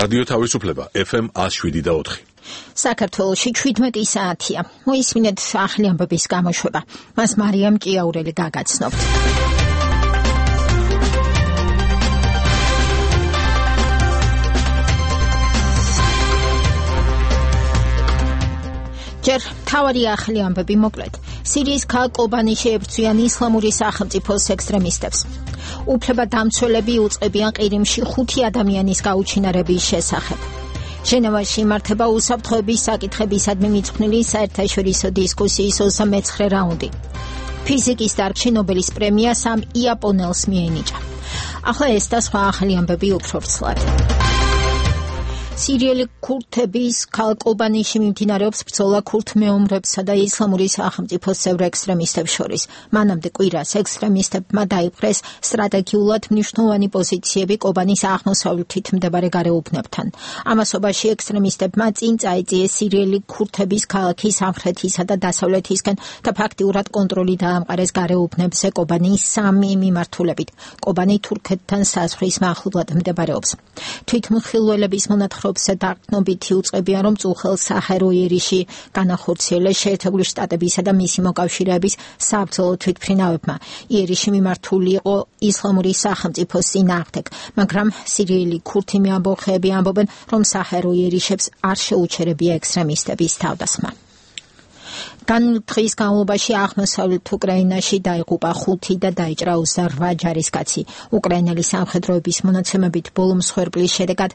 რადიო თავისუფლება FM 107.4. საქართველოში 17 საათია. მოისმინეთ ახალი ამბების გამოშვება. მას მარიამ ჭიაურელი გაგაცნობთ. ჯერ თავარი ახალი ამბები მოკლედ. სირიის ქალაქ კობანი შეებრძვიან ისლამური სახელმწიფოს ექსტრემისტებს. უფლებადამცველები უწყებიან ყირიმში 5 ადამიანის გაუჩინარების შესახებ. ჟენევაში იმართება უსაფრთხოების საკითხებისადმი მიძღვნილი საერთაშორისო დისკუსიის 39 რაუნდი. ფიზიკის დარგში ნობელის პრემია 3 იაპონელს მიენიჭა. ახლა ეს და სხვა ახალი ამბები უფრო ვრცლად. სირიელი ქურთების ქალაქ კობანიში მიმდინარეობს ბრძოლა ქურთ მეომრებსა და ისლამური სახელმწიფოს წევრ ექსტრემისტებს შორის. მანამდე კვირას ექსტრემისტებმა დაიპყრეს სტრატეგიულად მნიშვნელოვანი პოზიციები კობანის აღმოსავლეთით მდებარე გარეუბნებთან. ამასობაში ექსტრემისტებმა წინ წაეწიეს სირიელი ქურთების ქალაქის სამხრეთისა და დასავლეთისკენ და ფაქტიურად კონტროლი დაამყარეს გარეუბნებზე კობანის 3 მიმართულებით. კობანი თურქეთთან საზღვრის მახლობლად მდებარეობს. თვითმხილველების მონათხრობ დაგრძნობითი უწყებიან, რომ წუხელ საჰერო იერიში განახორციელეს შეერთებული შტატებისა და მისი მოკავშირეების საბრძოლო თვითმფრინავებმა. იერიში მიმართული იყო ისლამური სახელმწიფოს წინააღმდეგ, მაგრამ სირიელი ქურთი მეამბოხეები ამბობენ, რომ საჰერო იერიშებს არ შეუჩერებია ექსტრემისტების თავდასხმა. განვლილი დღის განმავლობაში აღმოსავლეთ უკრაინაში დაიღუპა 5 და დაიჭრა 28 ჯარისკაცი. უკრაინელი სამხედროების მონაცემებით ბოლო მსხვერპლის შედეგად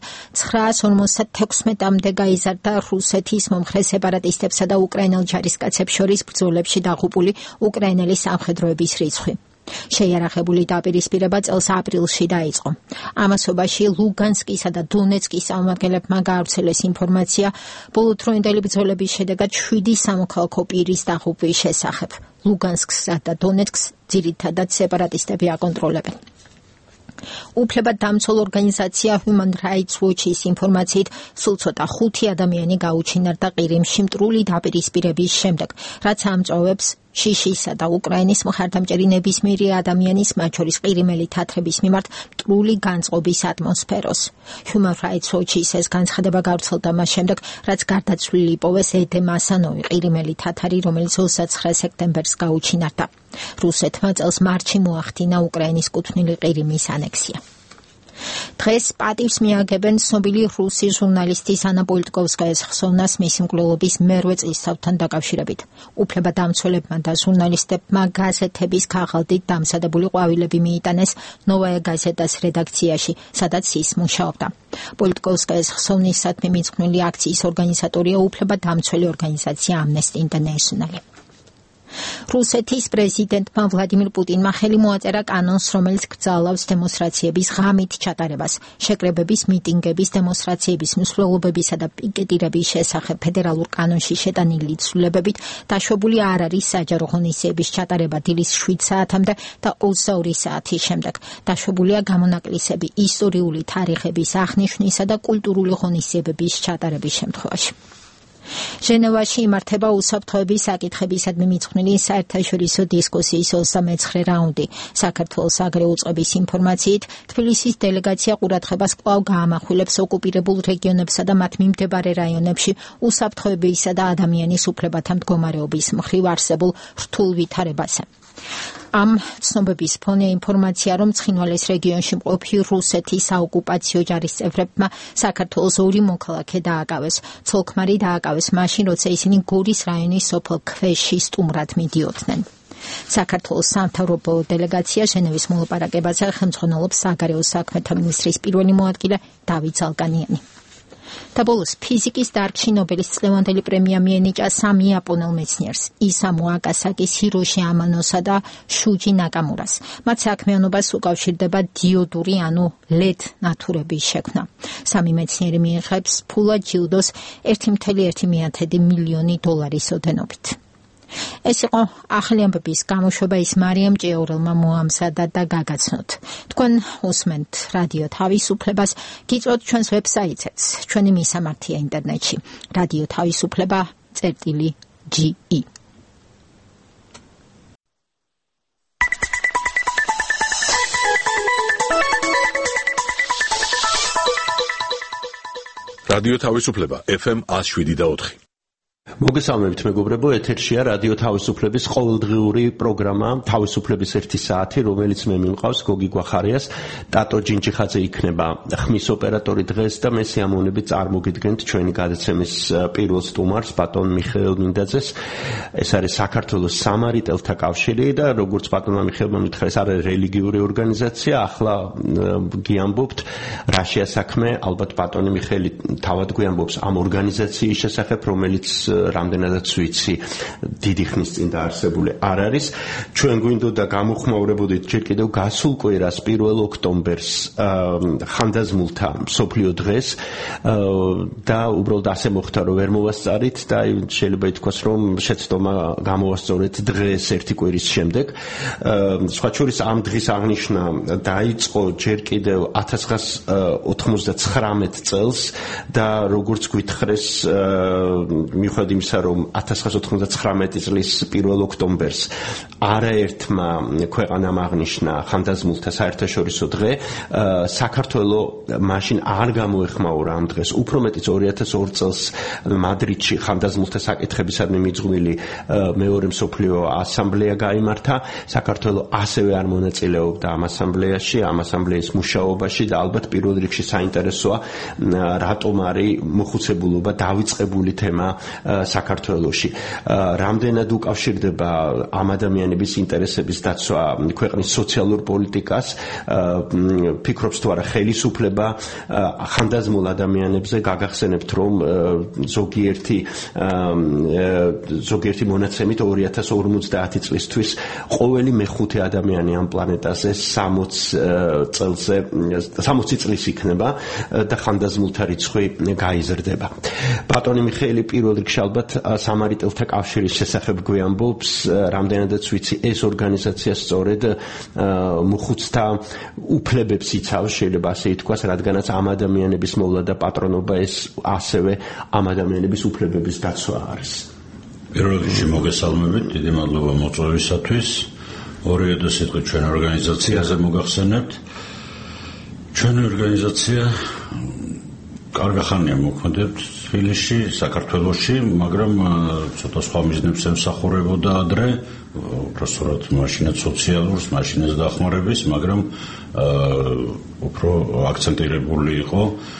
956-მდე გაიზარდა რუსეთის მომხრე სეპარატისტებსა და უკრაინელ ჯარისკაცებს შორის ბრძოლებში დაღუპული უკრაინელი სამხედროების რიცხვი. შეიარაღებული დაპირისპირება წელს აპრილში დაიწყო. ამასობაში ლუგანსკისა და დონეცკის წარმომადგენლებმა გაავრცელეს ინფორმაცია ბოლოდროინდელი ბრძოლების შედეგად 7 სამოქალაქო პირის დაღუპვის შესახებ. ლუგანსკსა და დონეცკს ძირითადად სეპარატისტები აკონტროლებენ. უფლებადამცველ ორგანიზაცია Human Rights Watch-ის ინფორმაციით სულ ცოტა 5 ადამიანი გაუჩინარდა ყირიმში მტრული დაპირისპირების შემდეგ, რაც ამწვავებს შიშისა და უკრაინის მხარდამჭერი ნებისმიერი ადამიანის, მათ შორის ყირიმელი თათრების მიმართ მტრული განწყობის ატმოსფეროს. Human Rights Watch-ის ეს განცხადება გავრცელდა მას შემდეგ, რაც გარდაცვლილი იპოვეს ედემ ასანოვი, ყირიმელი თათარი, რომელიც 29 სექტემბერს გაუჩინარდა. რუსეთმა წელს მარტში მოახდინა უკრაინის კუთვნილი ყირიმის ანექსია. დღეს პატივს მიაგებენ ცნობილი რუსი ჟურნალისტის ანა პოლიტკოვსკაიას ხსოვნას მისი მკვლელობის მერვე წლისთავთან დაკავშირებით. უფლებადამცველებმა და ჟურნალისტებმა გაზეთების ქაღალდით დამზადებული ყვავილები მიიტანეს ნოვაია გაზეტას რედაქციაში, სადაც ის მუშაობდა. პოლიტკოვსკაიას ხსოვნისადმი მიძღვნილი აქციის ორგანიზატორია უფლებადამცველი ორგანიზაცია Amnesty International. რუსეთის პრეზიდენტმა ვლადიმირ პუტინმა ხელი მოაწერა კანონს, რომელიც გრძალავს დემონსტრაციების ღამით ჩატარებას. შეკრებების, მიტინგების, დემონსტრაციების, მსვლელობებისა და პიკეტირების შესახებ ფედერალურ კანონში შეტანილი ცვლილებებით დაშვებული არ არის საჯარო ღონისძიების ჩატარება დილის 7 საათამდე და 22 საათის შემდეგ. დაშვებულია გამონაკლისები ისტორიული თარიღების აღნიშვნისა და კულტურული ღონისძიებების ჩატარების შემთხვევაში. ჟენევაში იმართება უსაფრთხოების საკითხებისადმი მიძღვნილი საერთაშორისო დისკუსიის 39 რაუნდი. საქართველოს აგრე უწყების ინფორმაციით, თბილისის დელეგაცია ყურადღებას კვლავ გაამახვილებს ოკუპირებულ რეგიონებსა და მათ მიმდებარე რაიონებში უსაფრთხოებისა და ადამიანის უფლებათა მდგომარეობის მხრივ არსებულ რთულ ვითარებაზე. ამ ცნობების ფონე ინფორმაცია, რომ ცხინვალის რეგიონში მყოფი რუსეთის საოკუპაციო ჯარის წევრებმა საქართველოს 2 მოქალაქე დააკავეს. ცოლ-ქმარი დააკავეს მაშინ, როცა ისინი გორის რაიონის სოფელ ქვეში სტუმრად მიდიოდნენ. საქართველოს სამთავრობო დელეგაცია ჟენევის მოლაპარაკებაზე ხელმძღვანელობს საგარეო საქმეთა მინისტრის პირველი მოადგილე დავით ზალკანიანი. და ბოლოს ფიზიკის დარგში ნობელის წლევანდელი პრემია მიენიჭა 3 იაპონელ მეცნიერს, ისამუ აკასაკის, ჰიროში ამანოსა და შუჯი ნაკამურას. მათ საქმიანობას უკავშირდება დიოდური, ანუ LED ნათურების შექმნა. 3 მეცნიერი მიიღებს ფულად ჯილდოს 1,1 მილიონი დოლარის ოდენობით. ეს იყო ახალი ამბების გამოშვება, ის მარიამ ჭიაურელმა მოამზადა და გაგაცნოთ. თქვენ უსმენთ რადიო თავისუფლებას, გიწვევთ ჩვენს ვებსაიტზეც, ჩვენი მისამართია ინტერნეტში, რადიო თავისუფლება.ge. რადიო თავისუფლება FM 107.4. მოგესალმებით მეგობრებო, ეთერშია რადიო თავისუფლების ყოველდღიური პროგრამა თავისუფლების 1 საათი, რომელიც მე მიმყავს გოგი გვახარიას, ტატო ჯინჯიხაძე იქნება ხმის ოპერატორი დღეს და მე სიამოვნებით წარმოგიდგენთ ჩვენი გადაცემის პირველ სტუმარს, ბატონ მიხეილ მინდაძეს. ეს არის საქართველოს სამარიტელთა კავშირი და როგორც ბატონმა მიხეილმა მითხრა, ეს არის რელიგიური ორგანიზაცია. ახლა გიამბობთ რა შეასაქმე, ალბათ ბატონი მიხეილი თავად გვიამბობს ამ ორგანიზაციის შესახებ, რომელიც რამდენადაც ვიცი დიდი ხნის წინ დაარსებული არ არის. ჩვენ გვინდოდა გამოხმაურებოდით ჯერ კიდევ გასულ კვირას 1 ოქტომბერს ხანდაზმულთა მსოფლიო დღეს და უბრალოდ ასე მოხდა, რომ ვერ მოვასწარით და შეიძლება ითქვას, რომ შეცდომა გამოვასწორეთ დღეს ერთი კვირის შემდეგ. სხვა შორის ამ დღის აღნიშვნა დაიწყო ჯერ კიდევ 1999 წელს და როგორც გითხრეს მიუხედავად იმისა, რომ 1999 წლის 1 ოქტომბერს არაერთმა ქვეყანამ აღნიშნა ხანდაზმულთა საერთაშორისო დღე, საქართველო მაშინ არ გამოეხმაურა ამ დღეს. უფრო მეტიც 2002 წელს მადრიდში ხანდაზმულთა საკითხებისადმი მიძღვნილი მეორე მსოფლიო ასამბლეა გაიმართა. საქართველო ასევე არ მონაწილეობდა ამ ასამბლეაში, ამ ასამბლეის მუშაობაში და ალბათ პირველ რიგში საინტერესოა რატომ არის მოხუცებულობა დავიწყებული თემა საქართველოში. რამდენად უკავშირდება ამ ადამიანების ინტერესების დაცვა ქვეყნის სოციალურ პოლიტიკას, ფიქრობს თუ არა ხელისუფლება ხანდაზმულ ადამიანებზე. გაგახსენებთ, რომ ზოგიერთი მონაცემით 2050 წლისთვის ყოველი მეხუთე ადამიანი ამ პლანეტაზე 60 წლის იქნება და ხანდაზმულთა რიცხვი გაიზრდება. ბატონი მიხეილი პირველ რიგში ალბათ სამარიტელთა კავშირის შესახებ გვიამბობს, რამდენადაც ვიცი ეს ორგანიზაცია სწორედ მოხუცთა უფლებებს იცავს, შეიძლება ასე ითქვას, რადგანაც ამ ადამიანების მოვლა და პატრონობა ეს ასევე ამ ადამიანების უფლებების დაცვა არის. პირველ რიგში მოგესალმებით, დიდი მადლობა მოწვევისათვის. 2 სიტყვით ჩვენ ორგანიზაციაზე მოგახსენებთ. ჩვენი ორგანიზაცია კარგი ხანია მოქმედებთ თბილისში, საქართველოში, მაგრამ ცოტა სხვა მიზნებს ემსახურებოდა ადრე, უბრალოდ მაშინაც სოციალურს, მაშინაც დახმარების, მაგრამ უფრო აქცენტირებული იყო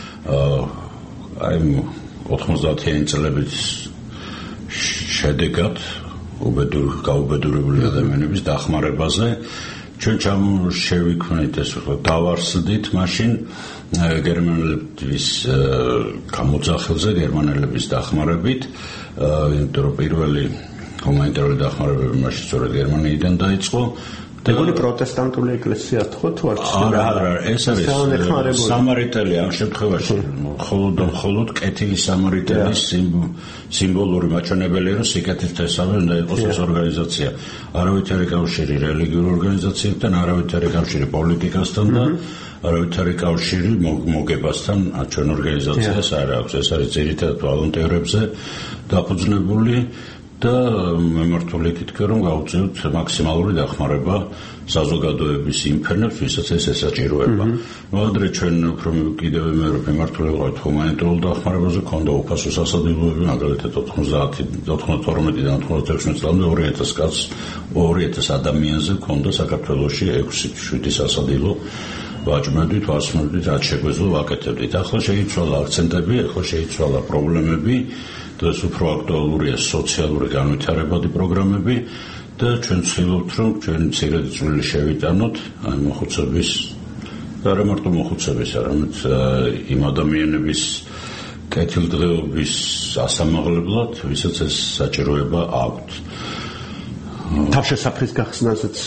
აი 90-იანი წლების შედეგად გაუბედურებული ადამიანების დახმარებაზე. ჩვენ შევიქმნით ეს დავარსდით მაშინ გერმანელების გამოძახილზე, გერმანელების დახმარებით, იმიტომ რომ პირველი ჰუმანიტარული დახმარებები მაშინ სწორედ გერმანიიდან დაიწყო. ეგონი პროტესტანტული ეკლესია თქო თუ არა, ეს არის სამარიტელი ამ შემთხვევაში, მხოლოდ კეთილი სამარიტელის სიმბოლური მაჩვენებელია, რომ სიკეთილთესავე უნდა იყოს ეს ორგანიზაცია. არავითარი კავშირი რელიგიურ ორგანიზაციებთან, არავითარი კავშირი პოლიტიკასთან და არავითარი კავშირი მოგებასთან ჩვენ ორგანიზაციას არ აქვს. ეს არის ძირითადად ვოლონტერებზე დაფუძნებული და მემართული იქითქე, რომ გავუწევთ მაქსიმალური დახმარება საზოგადოების იმ ფენებს, ვისაც ეს ესაჭიროება. ადრე ჩვენ უფრო კიდევ მემართული ვიყავით ჰუმანიტარულ დახმარებაზე, ქონდა უფასო სასადილოები, მაგალითად 92-დან 96 წლამდე 2000 კაცს 2000 ადამიანზე ქონდა საქართველოში 6-7 სასადილო. ვაჭმედით, ვასმედით, რაც შეგვეძლო ვაკეთებდით. ახლა შეიცვალა აქცენტები, ახლა შეიცვალა პრობლემები და ეს უფრო აქტუალურია სოციალური განვითარებადი პროგრამები და ჩვენ ვცდილობთ, რომ ჩვენ მცირედი წვლილი შევიტანოთ აი მოხუცების და არა მარტო მოხუცების, არამედ იმ ადამიანების კეთილდღეობის ასამაღლებლად, ვისაც ეს საჭიროება აქვთ. თავშესაფრის გახსნასაც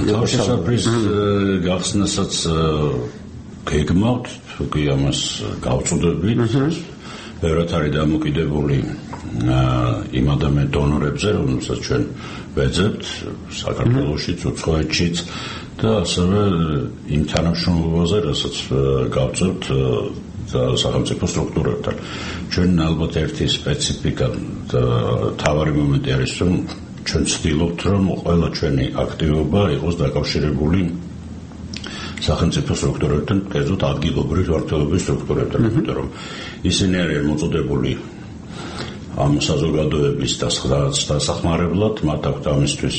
გეგმავთ, თუკი ამას გავწოდებით. ბევრად არის დამოკიდებული იმ ადამიან დონორებზე, რომელსაც ჩვენ ვეძებთ საქართველოშიც, უცხოეთშიც და ასევე იმ თანამშრომლობაზე, რასაც გავწევთ სახელმწიფო სტრუქტურებთან. ჩვენ ალბათ ერთი სპეციფიკა და თავარი მომენტი არის, რომ ჩვენ ვცდილობთ, რომ ყველა ჩვენი აქტივობა იყოს დაკავშირებული სახელმწიფო სტრუქტურებთან, კერძოდ ადგილობრივი ვარდნილობის სტრუქტურებთან, იმიტომ რომ ისინი არიან მოწოდებული ამ საზოგადოების დასახმარებლად, მათ აქვთ ამისთვის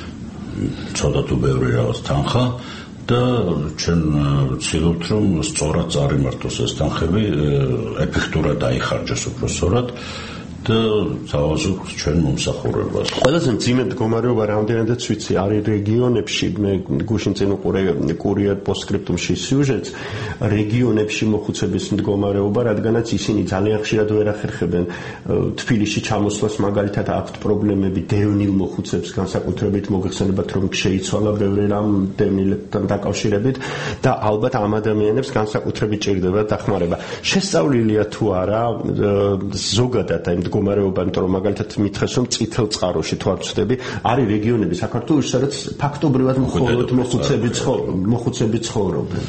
ცოტა თუ ბევრი რაღაც თანხა და ჩვენ ვცდილობთ რომ სწორად წარიმართოს ეს თანხები, ეფექტურად დაიხარჯოს უფრო სწორად და თავაზობთ ჩვენ მომსახურებას. ყველაზე მძიმე მდგომარეობა რამდენადაც ვიცი არის რეგიონებში, მე გუშინ წინ უყურე კურიერ პოსტსკრიპტუმში სიუჟეტს, რეგიონებში მოხუცების მდგომარეობა, რადგანაც ისინი ძალიან ხშირად ვერ ახერხებენ თბილისში ჩამოსვლას, მაგალითად აქვთ პრობლემები დევნილ მოხუცებს, განსაკუთრებით მოგეხსენებათ რომ შეიცვალა ბევრი რამ დევნილებთან დაკავშირებით და ალბათ ამ ადამიანებს განსაკუთრებით ჭირდება დახმარება. შესწავლილია თუ არა ზოგადად აი მდგომარეობა, იმიტომ რომ მაგალითად მითხეს რომ წითელ წყაროში თუ არ ვცდები, არის რეგიონები საქართველოში, სადაც ფაქტობრივად მხოლოდ მოხუცები ცხოვრობენ.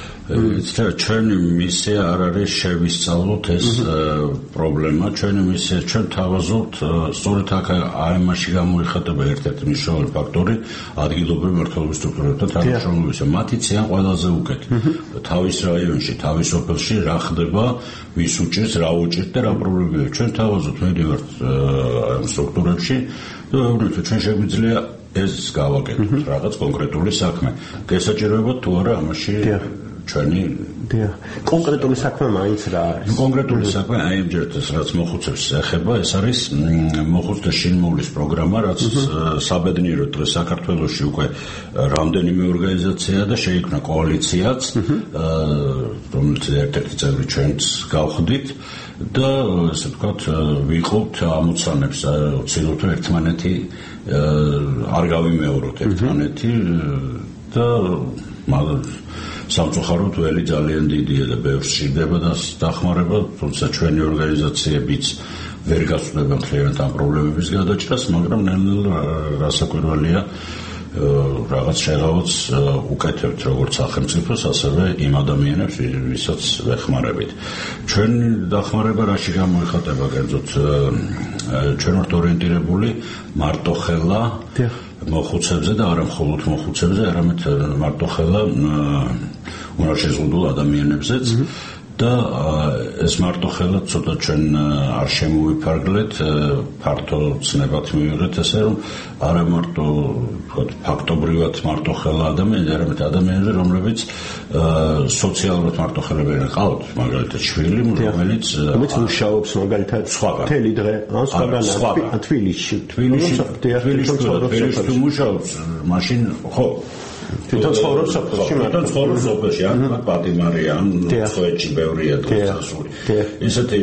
ჩვენი მისია არ არის შევისწავლოთ ეს პრობლემა, ჩვენი მისია ჩვენ თავაზობთ სწორედ აქ აიმაში გამოიხატება ერთ-ერთი მნიშვნელოვანი ფაქტორი ადგილობრივი მმართველობის სტრუქტურებთან თანამშრომლობისა. მათი ციან ყველაზე უკეთ. თავის რაიონში, თავის ოფელში რა ხდება, ვის უჭირს, რა უჭირს და რა პრობლემებია. ჩვენ თავაზობთ მედივართ სტრუქტურებში და ჩვენ შეგვიძლია ეს გავაკეთოთ რაღაც კონკრეტული საქმე. გესაჭიროებათ თუ არა ამაში ჩვენი კონკრეტული საქმე მაინც რა არის? კონკრეტული საქმე აი ამჯერად რაც მოხუცებს ეხება, ეს არის მოხუცთა შინმოვლის პროგრამა, რაც საბედნიეროდ დღეს საქართველოში უკვე რამდენიმე ორგანიზაცია და შეიქმნა კოალიციაც, რომელიც ერთ-ერთი წევრი ჩვენც გავხდით და ესე ვთქვათ ვიყავთ ამოცანებს, ვცდილობთ ერთმანეთი არ გავიმეოროთ ერთმანეთი და სამწუხაროდ ველი ძალიან დიდია და ბევრს სჭირდება დახმარება, თუმცა ჩვენი ორგანიზაციებიც ვერ გასწრება მთლიანად ამ პრობლემების გადაჭრას, მაგრამ ნელ-ნელა რასაკვირველია რაღაც შეღავაც უკეთებთ როგორც სახელმწიფოს, ასევე იმ ადამიანებს, ვისაც ვეხმარებით. ჩვენი დახმარება რაში გამოიხატება, კერძოდ ჩვენ ვართ ორიენტირებული მარტოხელა მოხუცებზე და არა მხოლოდ მოხუცებზე, არამედ მარტოხელა უნარშეზღუდულ ადამიანებზეც და ეს მარტოხელა ცოტა ჩვენ არ შემოვიფარგლეთ, ფართო ცნებად მივიღეთ ესე რომ არა მარტო ფაქტობრივად მარტოხელა ადამიანები, არამედ ადამიანები, რომლებიც სოციალურად მარტოხელებიანი ყავთ, მაგალითად შვილი, რომელიც მუშაობს მაგალითად მთელი დღე, ან სხვაგან თბილისში მუშაობს, მაშინ ხო თვითონ ცხოვრობს სოფელში, ან პატიმარია, ან სვეტში ბევრია დასასული. ისეთი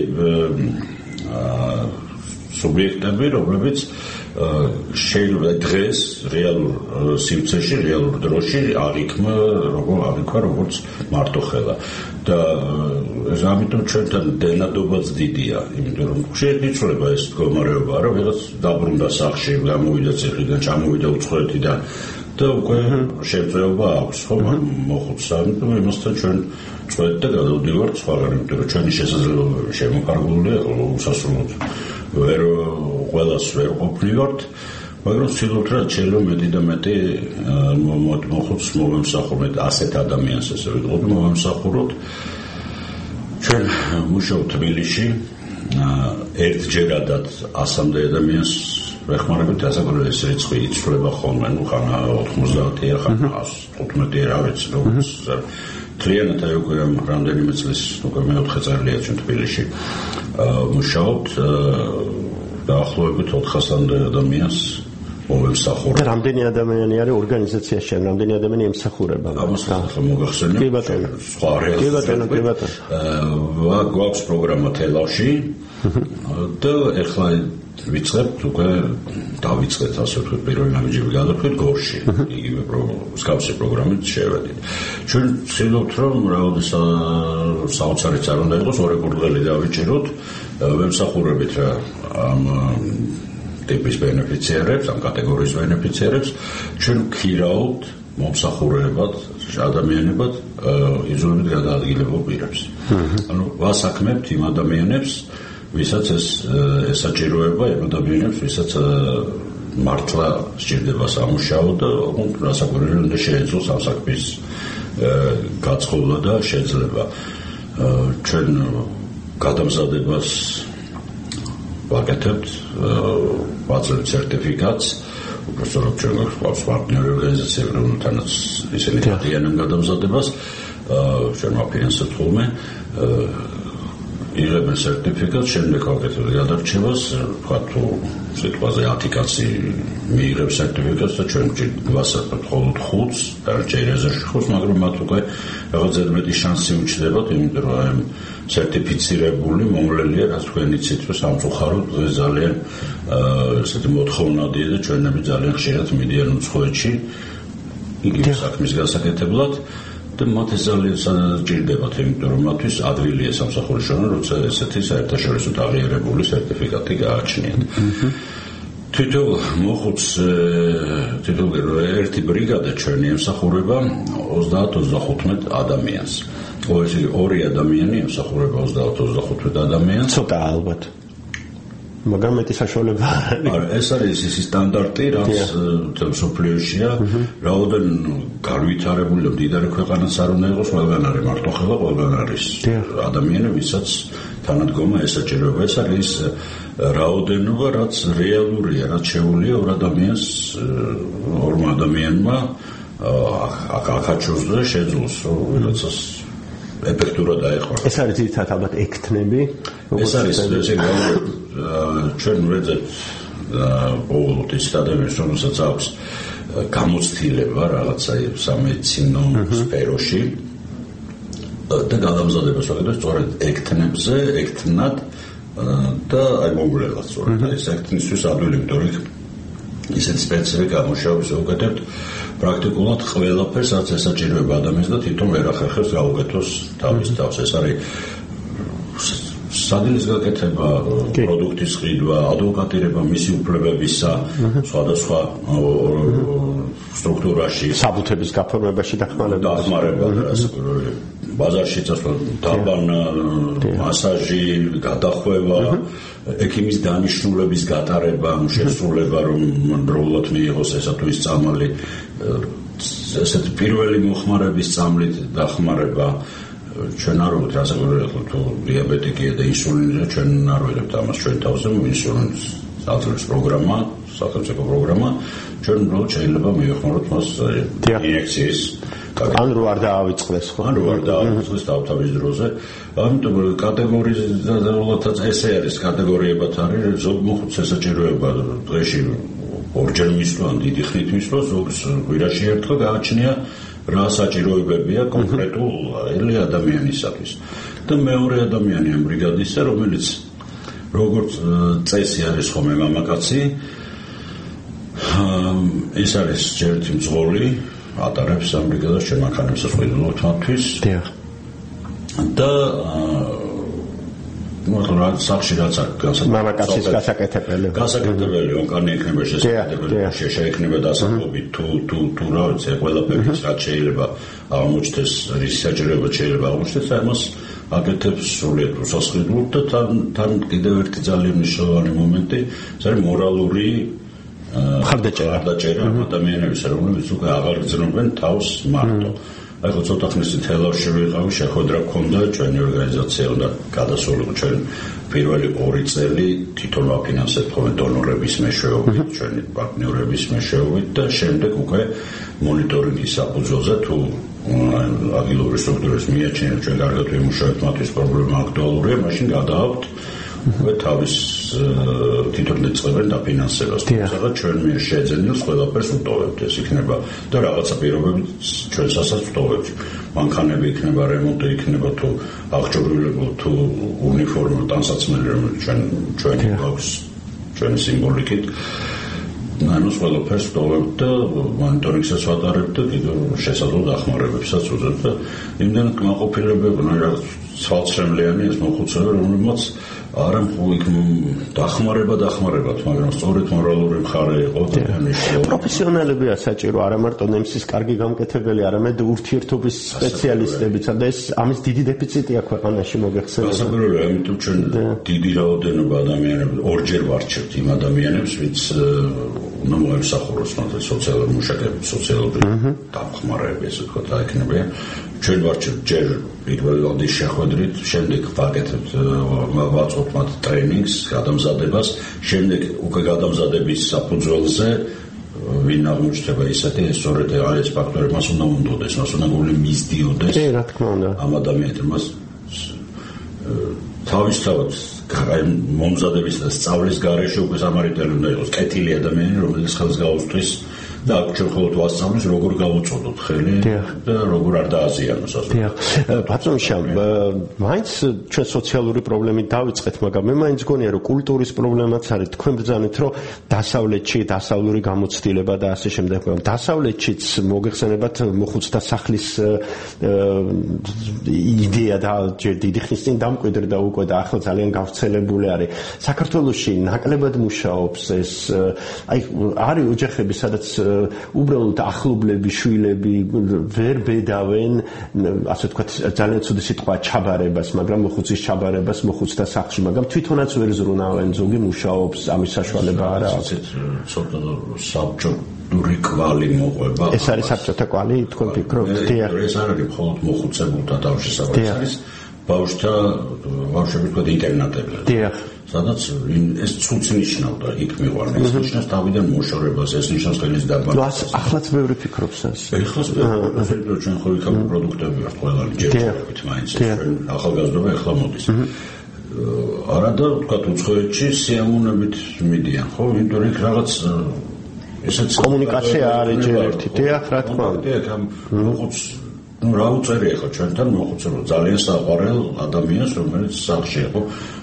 სუბიექტები, რომლებიც შეიძლება დღეს რეალურ სივრცეში, რეალურ დროში აღიქმნა როგორც მარტოხელა. და ამიტომ ჩვენთან დენადობაც დიდია, იმიტომ რომ შეიძლება ეს მდგომარეობა, რომ ვიღაც დაბრუნდა სახლში, გამოვიდა ციხიდან, ჩამოვიდა უცხოეთიდან და უკვე შეწევა აქვს, ხო, მოხუცს, ამიტომ იმასთან ჩვენ წვეთ და გადავდივართ სხვაგან, იმიტომ რომ ჩვენი შესაძლებლობები შემოფარგლულია უსასრულოდ. ვერ ყველას ვერ ყოფნივართ, მაგრამ ვცდილობთ რა შეიძლება მეტი და მეტი მოხუცს მოვემსახუროთ, ასეთ ადამიანს ესე ვიტყოდი, მოვემსახუროთ. ჩვენ მუშაობთ თბილისში, ერთჯერადად 100 ადამიანს ვეხმარებით, ასაკურველი ეს რიცხვი იცვლება ხოლმე, ხან 90-ია, ხან 115-ია, რა ვიცი, როგორც თლიანად აი უკვე რამდენიმე წლის, უკვე მეოთხე წელია ჩვენ თბილისში მუშაობთ, დაახლოებით 400 ადამიანს მოვემსახურებთ. და რამდენი ადამიანი არის ორგანიზაციაში, რამდენი ადამიანი ემსახურება? ამას მოგახსენებ. კი ბატონო. სხვა რეალურად. კი ბატონო. გვაქვს პროგრამა თელავში და ეხლა ვიწყებთ უკვე დავიწყეთ ასე ვთქვით პირველი ნაბიჯები გადავხვით გორში იგივე მსგავსი პროგრამით შევედით. ჩვენ ვცდილობთ რომ რაოდენობის საოცარი არ უნდა იყოს ორი კურდღელი დავიჭიროთ ვემსახურებით რა ამ ტიპის ბენეფიციარებს, ამ კატეგორიის ბენეფიციარებს, ჩვენ ვქირავთ მომსახურებად ადამიანებად იზოლებით გადაადგილებულ პირებს. ანუ ვასაქმებთ იმ ადამიანებს, ვისაც ეს საჭიროება იმ ადამიანებს, ვისაც მართლა სჭირდება სამუშაო და რასაკვირველია უნდა შეეძლოს ამ საქმის გაწყობლა და შეიძლება ჩვენ გადამზადებას ვაკეთებთ, ვაძლევთ სერტიფიკატს, უბრალოდ ჩვენ გვაქვს პარტნიორი ორგანიზაციები, რომელთანაც ისინი დადიანენ გადამზადებას, ჩვენ ვაფინანსებთ ხოლმე, იღებენ სერტიფიკატს, შემდეგ ვაკეთებთ გადარჩევას, თქვა თუ სიტყვაზე 10 კაცი მიიღებს სერტიფიკატს და ჩვენ გვასწრაფებთ მხოლოდ 5-ს, დანარჩენი რეზერვში 5-ს, მაგრამ მათ უკვე რაღაც ზედმეტი შანსი უჩნდებათ, იმიტომ რომ აი სერტიფიცირებული მომვლელია, რაც თქვენი ციტრო სამწუხაროდ დღეს ძალიან ესეთი მოთხოვნადია და ჩვენები ძალიან ხშირად მიდიან უცხოეთში იგივე საქმის გასაკეთებლად და მათ ეს ძალიან საჭირდებათ, იმიტომ რომ მათთვის ადვილია სამსახურის შრომა, როცა ესეთი საერთაშორისო აღიარებული სერტიფიკატი გააჩნიათ. თითოეულ მოხუცს ერთი ბრიგადა ჩვენი ემსახურება 30-35 ადამიანს. ორი ადამიანი ემსახურება 30-35 ადამიანს. ცოტა ალბათ. მაგრამ მეტი საშუალება არა. ეს არის ის სტანდარტი, რაც მსოფლიოშია. რაოდენ განვითარებული და მდიდარი ქვეყანაც არ უნდა იყოს, ყველგან არის მარტო ხელა, ყველგან არის ადამიანები, ვისაც თანადგომა ესაჭიროება. ეს არის რაოდენობა, რაც რეალურია, რაც შეუძლია ორმა ადამიანმა აქაჩოს და შეძლოს ვიღაცას ეფექტურად აეხმარა. ეს არის ძირითადად ალბათ ექთნები. ეს არის ჩვენ ვეძებთ ყოველთვის ის ადამიანს, რომელსაც აქვს გამოცდილება რაღაცა სამედიცინო სფეროში და გადამზადებას ვაკეთებს სწორედ ექთნებზე, ექთნად და აი მომვლელად სწორედ ეს ექთნისთვის ადვილი, იმიტომ რომ ისეთი სპეციფიკა გამუშავების ვაკეთებთ პრაქტიკულად ყველაფერს, რაც ესაჭიროება ადამიანს და თვითონ ვერ ახერხებს გაუკეთოს თავის თავს. ეს არის სადილის გაკეთება, პროდუქტის ყიდვა, ადვოკატირება მისი უფლებებისა, სხვადასხვა სტრუქტურაში, საბუთების გაფორმებაში დახმარება, ბაზარში წასვლა, დაბანა, მასაჟი, გადახვევა, ექიმის დანიშნულების გატარება, შესრულება, რომ დროულად მიიღოს ესა თუ ის წამალი, ესეთი პირველი მოხმარების წამლით დახმარება. ჩვენ არ ვიყავთ რასაკვირველია თუ დიაბეტიკია და ინსულინი, ჩვენ არ ვიღებთ ამას ჩვენ თავზე, ინსულინის საწყის პროგრამა, სახელმწიფო პროგრამა, ჩვენ უბრალოდ შეიძლება მივეხმაროთ მას ინიექციის ან რო არ დაავიწყდეს ხო? ან რო არ დაავიწყდეს თავთავის დროზე. ამიტომ კატეგორიზაციათაც ესე არის, კატეგორიებად არის, ზოგ მოხუცს ესაჭიროება დღეში ორჯერ მისვლა, დიდი ხნით მისვლა, ზოგს კვირაში ერთხელ გააჩნია რა საჭიროებებია კონკრეტულ ადამიანისათვის. და მეორე ადამიანი ამ ბრიგადისა, რომელიც როგორც წესი არის ხოლმე მამაკაცი, ის არის ჯერტი მძღოლი, ატარებს ამ ბრიგადას, ჩვენ მანქანებსაც ვყიდულობთ მათთვის. და სახში რაც აქვს მამაკაცის გასაკეთებელი ონკანი იქნება შესაძლებელი იქნება დასაწყობი თუ რა ვიცი ყველაფერს რაც შეიძლება აღმოჩნდეს რის საჭიროება შეიძლება აღმოჩნდეს ამას აკეთებს სრულიად უსასყიდლოდ და თან კიდევ ერთი ძალიან მნიშვნელოვანი მომენტი ეს არის მორალური მხარდაჭერა ადამიანების რომლებიც უკვე აღარ გრძნობენ თავს მარტო აი ხო ცოტა ხნის წინ თელავში ვიყავი, შეხვედრა გქონდა, ჩვენი ორგანიზაცია უნდა გადასულიყო ჩვენ პირველი 2 წელი თვითონ ვაფინანსებთ ხოლმე დონორების მეშვეობით, ჩვენი პარტნიორების მეშვეობით და შემდეგ უკვე მონიტორინგის საფუძველზე თუ აგილური სტრუქტურას მიაჩნიათ, ჩვენ კარგად ვიმუშავებთ, მათთვის პრობლემა აქტუალურია, მაშინ გადააქვთ უკვე თავის თვითონ ეწყებენ დაფინანსებას. თუმცა ჩვენ მიერ შეძენილს ყველაფერს ვუტოვებთ, ეს იქნება და რაღაცა პირობებით ჩვენსაც ვუტოვებთ. მანქანები იქნება, რემონტი იქნება თუ აღჭურვილება თუ უნიფორმა, ტანსაცმელი, რომელიც ჩვენი გვაქვს, ჩვენი სიმბოლიკით. ანუ ყველაფერს ვუტოვებთ და მონიტორინგსაც ვატარებთ და კიდევ შესაძლო დახმარებებსაც ვუძებთ და იმდენად კმაყოფილებები, რაღაც ცალცრემლიანი ეს მოხუცები, რომელმაც არა იქ დახმარებათ, მაგრამ სწორედ მორალური მხარე იყო და მნიშვნელოვანი. პროფესიონალებია საჭირო, არა მარტო ნემსის კარგი გამკეთებელი, არამედ ურთიერთობის სპეციალისტებიც და ეს ამის დიდი დეფიციტია ქვეყანაში მოგეხსენებათ. გასაგებია, ამიტომ ჩვენ დიდი რაოდენობა ადამიანები ორჯერ ვარჩევთ იმ ადამიანებს, ვინც უნდა მოემსახუროს მათ სოციალური მუშაკები, სოციალური დამხმარეები, ესე ვთქვათ, დაექნებიან. ჩვენ ვარჩევთ ჯერ პირველადის შეხვედრით, შემდეგ ვაკეთებთ ვაწყობთ მათ ტრენინგს, გადამზადებას, შემდეგ უკვე გადამზადების საფუძველზე ვინ აღმოჩნდება ისეთი, სწორედ ეს ფაქტორი მას უნდა უნდოდეს, მას უნდა გული მისდიოდეს. რა თქმა უნდა. ამ ადამიანებს თავისთავად მომზადების და სწავლის გარეშე უკვე სამარიტელი უნდა იყოს კეთილი ადამიანი, რომელიც ხელს გაუსწრის და ჩვენ მხოლოდ ვასწავლის, როგორ გავუწოდოთ ხელი და როგორ არ დააზიანოს ასე. ბატონ შამ, მაინც ჩვენ სოციალური პრობლემით დავიწყეთ, მაგრამ მე მაინც გონია, რომ კულტურის პრობლემაც არის. თქვენ ბრძანეთ, რომ დასავლეთში დასავლური გამოცდილება და ასე შემდეგ. დასავლეთშიც მოგეხსენებათ მოხუცთა სახლის იდეა და ჯერ დიდი ხნის წინ დამკვიდრდა უკვე და ახლა ძალიან გავრცელებული არის. საქართველოში ნაკლებად მუშაობს ეს, აი არის ოჯახები, სადაც უბრალოდ ახლობლები, შვილები ვერ ბედავენ, ასე ვთქვათ, ძალიან ცუდი სიტყვა ჩაბარებას, მაგრამ მოხუცის ჩაბარებას მოხუცთა სახლში, მაგრამ თვითონაც ვერ ზრუნავენ, ზოგი მუშაობს, ამის საშუალება არ აქვს. ცოტა საბჭოური კვალი მოყვება. ეს არის საბჭოთა კვალი, თქვენ ფიქრობთ? დიახ. ეს არ არის მხოლოდ მოხუცებულთა თავშესაფარი, არის ბავშვთა, ბავშვები თქვა ინტერნატები. დიახ. სადაც ეს ცუც ნიშნავდა იქ მიყვარნა, ეს ნიშნავს თავიდან მოშორებას, ეს ნიშნავს ხელის დაბანებას. ახლაც ბევრი ფიქრობს ეს. ეხლაც ბევრი ჩვენ ხო იქამდე პროდუქტები ვართ ყველანი ჯერჯერობით მაინც ჩვენ ახალგაზრდობა ეხლა მოდის. არა და თქვა უცხოეთში სიამოვნებით მიდიან, ხო? იმიტომ იქ რაღაც ესეც კომუნიკაცია არის ჯერ ერთი, დიახ, რა თქმა უნდა. დიახ, მოხუც რა უწერი ახლა ჩვენთან მოხუცებო ძალიან საყვარელ ადამიანს, რომელიც სახლში იყო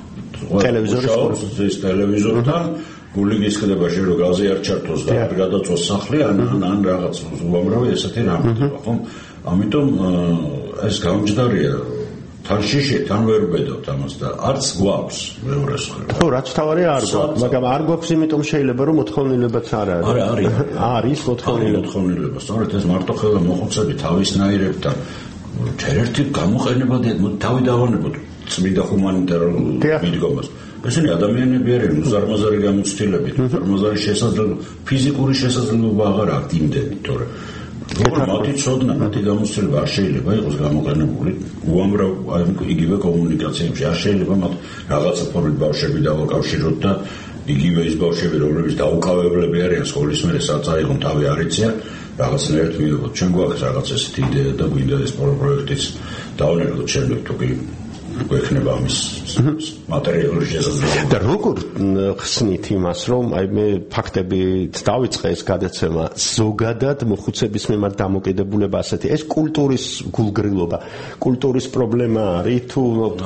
ტელევიზორის ტელევიზორთან გული გისხდება შენ რომ გაზი არ ჩართოს და არ გადაწოს სახლი ან რაღაც უამრავი ესეთი რამე ხო ამიტომ ეს გამჯდარია თან შიში თან ვერ ბედავთ ამას და არც გვაქვს მეორეს ხერ ხო რაც თავარია არ გვაქვს მაგრამ არ გვაქვს იმიტომ შეიძლება რომ მოთხოვნილებაც არ არის არის მოთხოვნილება სწორედ ეს მარტოხელა მოხუცები თავისნაირებთან ერთ-ერთი გამოყენება თავი დავანებოთ წმინდა ჰუმანიტარულ მიდგომას. ესენი ადამიანები არიან უზარმაზარი გამოცდილებით, უზარმაზარი შესაძლებლობა, ფიზიკური შესაძლებლობა აღარ აქვს იმდენი, თორე მათი ცოდნა, მათი გამოცდილება არ შეიძლება იყოს გამოყენებული უამრავ იგივე კომუნიკაციებში. არ შეიძლება მათ რაღაცა ფორმით ბავშვები დავაკავშიროთ და იგივე ის ბავშვები, რომლებიც დაუკავებლები არიან სკოლის მერე საწაიღონ თავი არ იციან, რაღაცნაირად მივიღოთ. ჩვენ გვაქვს რაღაც ესეთი იდეა და გვინდა ეს პროექტიც დავანერგოთ შემდეგ თუ კი გვექნება ამის მატერიალური შესაძლებლობა. და როგორ ხსნით იმას, რომ აი მე ფაქტებით დავიწყე ეს გადაცემა ზოგადად მოხუცების მიმართ დამოკიდებულება ასეთი ეს კულტურის გულგრილობა, კულტურის პრობლემა არის თუ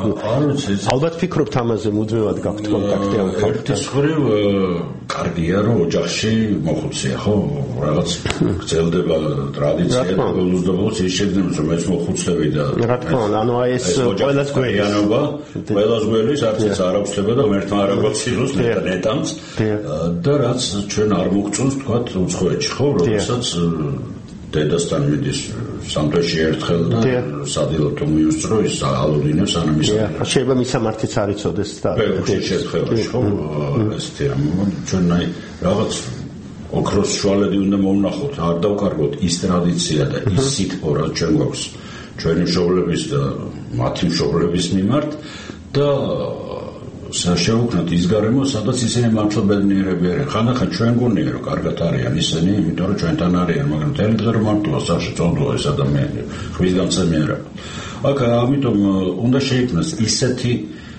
ალბათ ფიქრობთ ამაზე მუდმივად გაქვთ კონტაქტი ამ ხალხთან. ეს ხრივ კარგია რომ ოჯახში მოხუცია, ხო? რაღაც გრძელდება ტრადიცია და გულუზდაბლოს ის შეძენს რომ ეს მოხუცები და რა თქმა უნდა, ანუ აი ეს ყველას გვეის ყველას გველის არც ეს არ აღწევდა და ერთმა არ აღწიოს ნეტამს და რაც ჩვენ არ მოგწონს თქვათ უცხოეთში ხო როდესაც დედასთან მიდის სამთვეში ერთხელ და სადილო თუ მიუსწრო ის ალოდინებს ანამ ის შეიძლება მისამართიც არ იცოდეს და შეხედვაში ხო ესეთი ჩვენ აი რაღაც ოქროს შუალედი უნდა მოვნახოთ არ დავკარგოთ ის ტრადიცია და ის სიტყვა რაც ჩვენ გვაქვს ჩვენი მშობლების და მათი მშობლების მიმართ და შევუქმნათ ის გარემო, სადაც ისინი მართლმადიდებლები არიან. ხანდახან ჩვენ გონია რომ კარგად არიან ისინი, იმიტომ რომ ჩვენთან არიან, მაგრამ თელი დღე რომ მარტოა სახში წონდოა ეს ადამიანი, ხვის გამცემი არა. აქ ამიტომ უნდა შეიქმნას ისეთი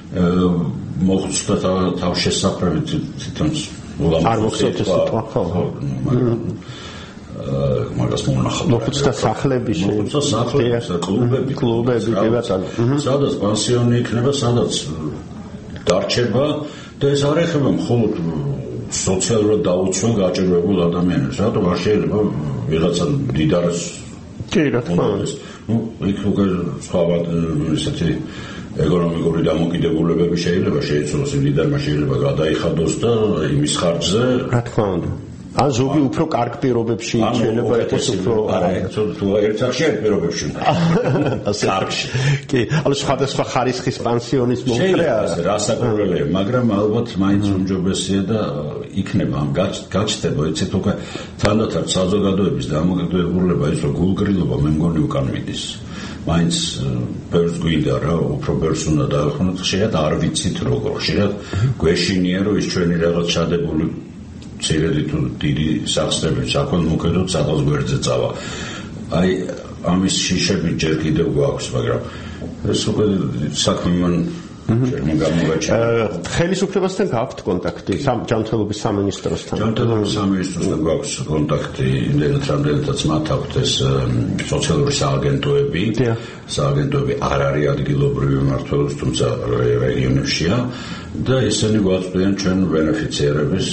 მოხუცთა თავშესაფრები თვითონ არ მოგწონთ ეს სიტყვა ხო? მაგას მონახავ. მოხუცთა სახლები კლუბები, კი ბატონო. სადაც პანსიონი იქნება, სადაც დარჩება და ეს არ ეხება მხოლოდ სოციალურად დაუცველ გაჭირვებულ ადამიანებს. რატომ არ შეიძლება ვიღაცა დიდარს კი რა თქმა უნდა. იქ უკვე სხვა ესეთი ეკონომიკური დამოკიდებულებები შეიძლება შეიცვალოს, დიდარმა შეიძლება გადაიხადოს და იმის ხარჯზე რა თქმა უნდა. ან ზოგი უფრო კარგ პირობებში შეიძლება იყოს უფრო ერთ პირობებში კარგში კი ანუ სხვადასხვა ხარისხის პანსიონის მომხრეა რასაკვირველია მაგრამ ალბათ მაინც უმჯობესია და იქნება ამ გაჩნდება იცით უკვე თანდათან საზოგადოების დამოკიდებულება ის რომ გულგრილობა მე მგონი უკან მიდის მაინც ბევრს გვინდა რა უფრო ბევრს უნდა დაეხმაროთ ხშირად არ ვიცით როგორ ხშირად გვეშინია რომ ის ჩვენი რაღაც ჩადებული ცირედი თუ დიდი სახსრები საქველმოქმედო სადღაც გვერდზე წავა აი ამის შიშები ჯერ კიდევ გვაქვს მაგრამ ეს უკვე საქმე მან ხელისუფლებასთან გაქვთ კონტაქტი ჯანმრთელობის სამინისტროსთან ჯანმრთელობის სამინისტროსთან გვაქვს კონტაქტი იმდენად რამდენადაც მათ აქვთ ეს სოციალური სააგენტოები არ არის ადგილობრივი მმართველობის თუმცა რეგიონებშია და ისინი გვაწვდიან ჩვენ ბენეფიციერებს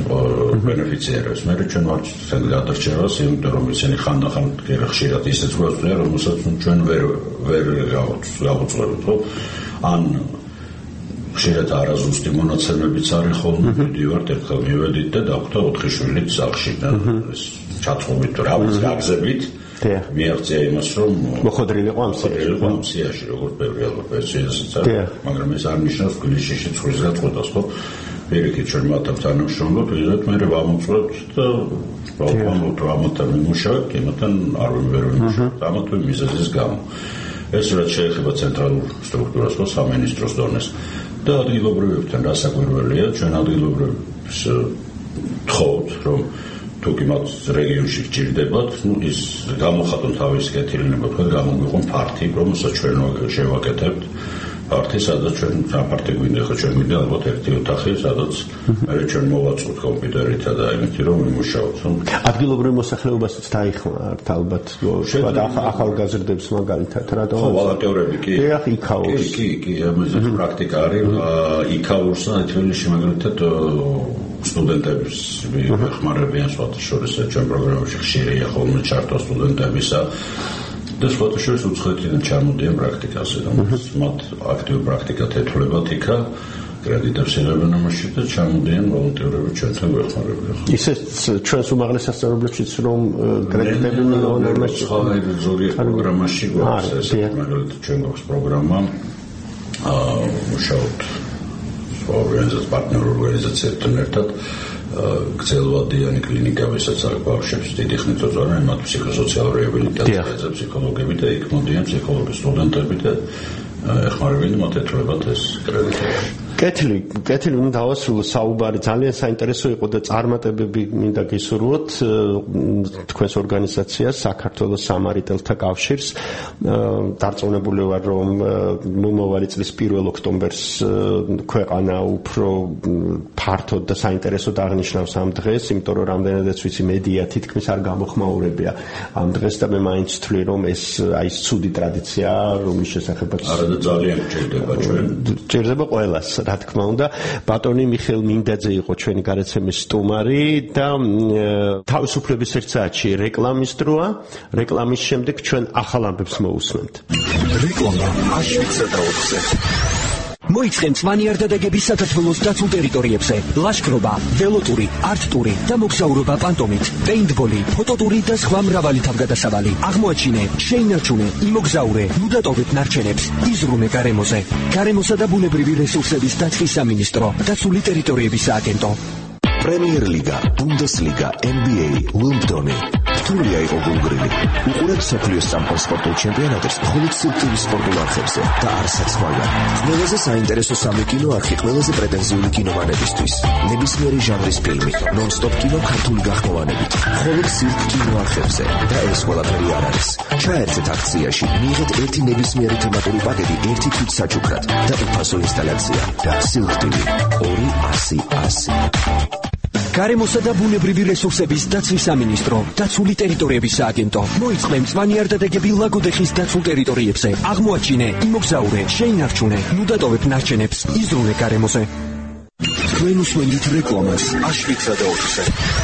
მე ჩვენ ვართ გადარჩევას იმიტომ რომ ისინი ხანდახან ხშირად ისეც გვაწვდიან რომელსაც ჩვენ ვერ გავუწევთ ან ხშირად არაზუსტი მონაცემებიც არის ხოლმე მივიდივართ ერთხელ მივედით და დაგვხვდა 4 შვილით სახლში და ეს ჩაწყობით თუ რაღაც გაგზებით მიაღწია იმას რომ მოხდრილიყო ამ სიაში როგორც ბევრი ალბათ პენსიასაც მაგრამ ეს არ ნიშნავს გლიშში ცხვრის გაწყვეტას ხო პირიქით ჩვენ მათთან თანამშრომლობ ვიღეთ მე ვამოწვევთ და ამათთან ვიმუშავებთ იმათთან არ ვიმუშავებთ ამათვე მიზეზის გამო ეს რაც შეეხება ცენტრალურ სტრუქტურას ხო სამინისტროს დონეს და ადგილობრივებთან რასაკვირველია ჩვენ ადგილობრივებს თხოვთ რომ თუ გიმათ რეგიონში გჭირდებათ ის გამოხატონ თავის კეთილინება თქვენ გამოგვიყონ ფართი რომელსაც ჩვენ შევაკეთებთ ფართი სადაც ჩვენ ფართი გვინდა ხო ჩვენ გვინდა ალბათ ერთი ოთახი სადაც მე ჩვენ მოვაწყოთ კომპიუტერითა და იმითი რომ ვიმუშაოთ ადგილობრივ მოსახლეობასაც დაიხმართ ალბათ ახალგაზრდებს მაგალითად რატო ხო ვოლონტერები კი იქაურს კი ამაზე პრაქტიკა არის იქაურსა თბილისში მაგალითად სტუდენტებს ვეხმარებიან სხვათაშორის ჩვენ პროგრამებში ხშირია ხოლმე ჩართვა სტუდენტებისა და სხვათაშორის უცხოეთიდან ჩამოდიან პრაქტიკაზე რომელიც მათ აქტიურ პრაქტიკად ეთვლებათ იქა კრედიტებს იღებენ ამაში და ჩამოდიან ვოლონტერები ჩვენთან ვეხმარებიან ისეც ჩვენს უმაღლეს სასწავლებლებშიც რომ კრედიტები მიიღონ ამაში ზოგიერთ პროგრამაში გვაქვს ეს მაგალითად ჩვენ გვაქვს პროგრამა მუშაობთ პარტნიორ ორგანიზაციებთან ერთად გრძელვადიანი კლინიკა ვისაც აქვს ბავშვებს დიდი ხნით უზრუნველყოფენ მათ ფსიქოსოციალურ რეაბილიტაციაზე ფსიქოლოგები და იქ მოდიან ფსიქოლოგის სტუდენტები და ეხმარებიან მათ ეთვლებათ ეს კრედიტები კეთილი უნდა დავასრულო საუბარი ძალიან საინტერესო იყო და წარმატებები მინდა გისურვოთ თქვენს ორგანიზაციას საქართველოს სამარიტელთა კავშირს დარწმუნებული ვარ რომ მომავალი წლის 1 ოქტომბერს ქვეყანა უფრო ფართოდ და საინტერესოდ აღნიშნავს ამ დღეს იმიტომ რომ რამდენადაც ვიცი მედია თითქმის არ გამოხმაურებია ამ დღეს და მე მაინც ვთვლი რომ ეს აი ეს ცუდი ტრადიციაა რომლის შესახებაც არა და ძალიან გჭირდება ჩვენ გჭირდება ყველას რა თქმა უნდა ბატონი მიხეილ მინდაძე იყო ჩვენი გარეთ სტუმარი და თავისუფლების ერთ საათში რეკლამის დროა რეკლამის შემდეგ ჩვენ ახალ ამბებს მოусმენთ რეკლამა აშვიცა და ოთხზე მოიწყენ მანიარდადაგების საქართველოს დაცულ ტერიტორიებზე ლაშქრობა, ველოტური, არტ-ტური და მოგზაურობა პანტომით, პეინტბოლი, ფოტოტური და სხვა მრავალი თავგადასავალი. აღმოაჩინე, შეინარჩუნე, იმოგზაურე, ნუდატოვეთ ნარჩენებს, იზრუნე გარემოზე. გარემოსა და ბუნებრივი რესურსების დაცვის სამინისტრო, დაცული ტერიტორიების სააგენტო. პრემიერ ლიგა, ბუნდესლიგა, NBA, უიმბლდონი. რთულია იყო გულგრილი. უყურებთ მსოფლიოს სამხატვრო სპორტულ ჩემპიონატებს მხოლოდ სიკვდილის სპორტულ არხებზე და არცაც სხვაგან. ყველაზე საინტერესო სამი კინოარხი ყველაზე პრეტენზიული კინომანებისთვის. ნებისმიერი ჟანრის ფილმი, ნონ-სტოპ კინო ქართული გახმოვანებით. მხოლოდ სირკ კინოარხებზე და ეს ყველაფერი არ არის. ჩაერთეთ აქციაში, მიიღეთ ერთი ნებისმიერი თემატური პაკეტი ერთი თვით საჩუქრად და უფასო ინსტალაცია და სილკ TV 200-100. გარემოსა და ბუნებრივი რესურსების დაცვის სამინისტრო, დაცული ტერიტორიების სააგენტო. მოიწყენ მანიარდადაგები ლაგოდეხის დაცულ ტერიტორიებზე. აღმოაჩინე, იმოგზაურე, შეინარჩუნე, ნუდატოვებ ნარჩენებს, იზრუნე გარემოზე. თქვენ უსმენთ რეკლამას აშვიცა და ოთხზე.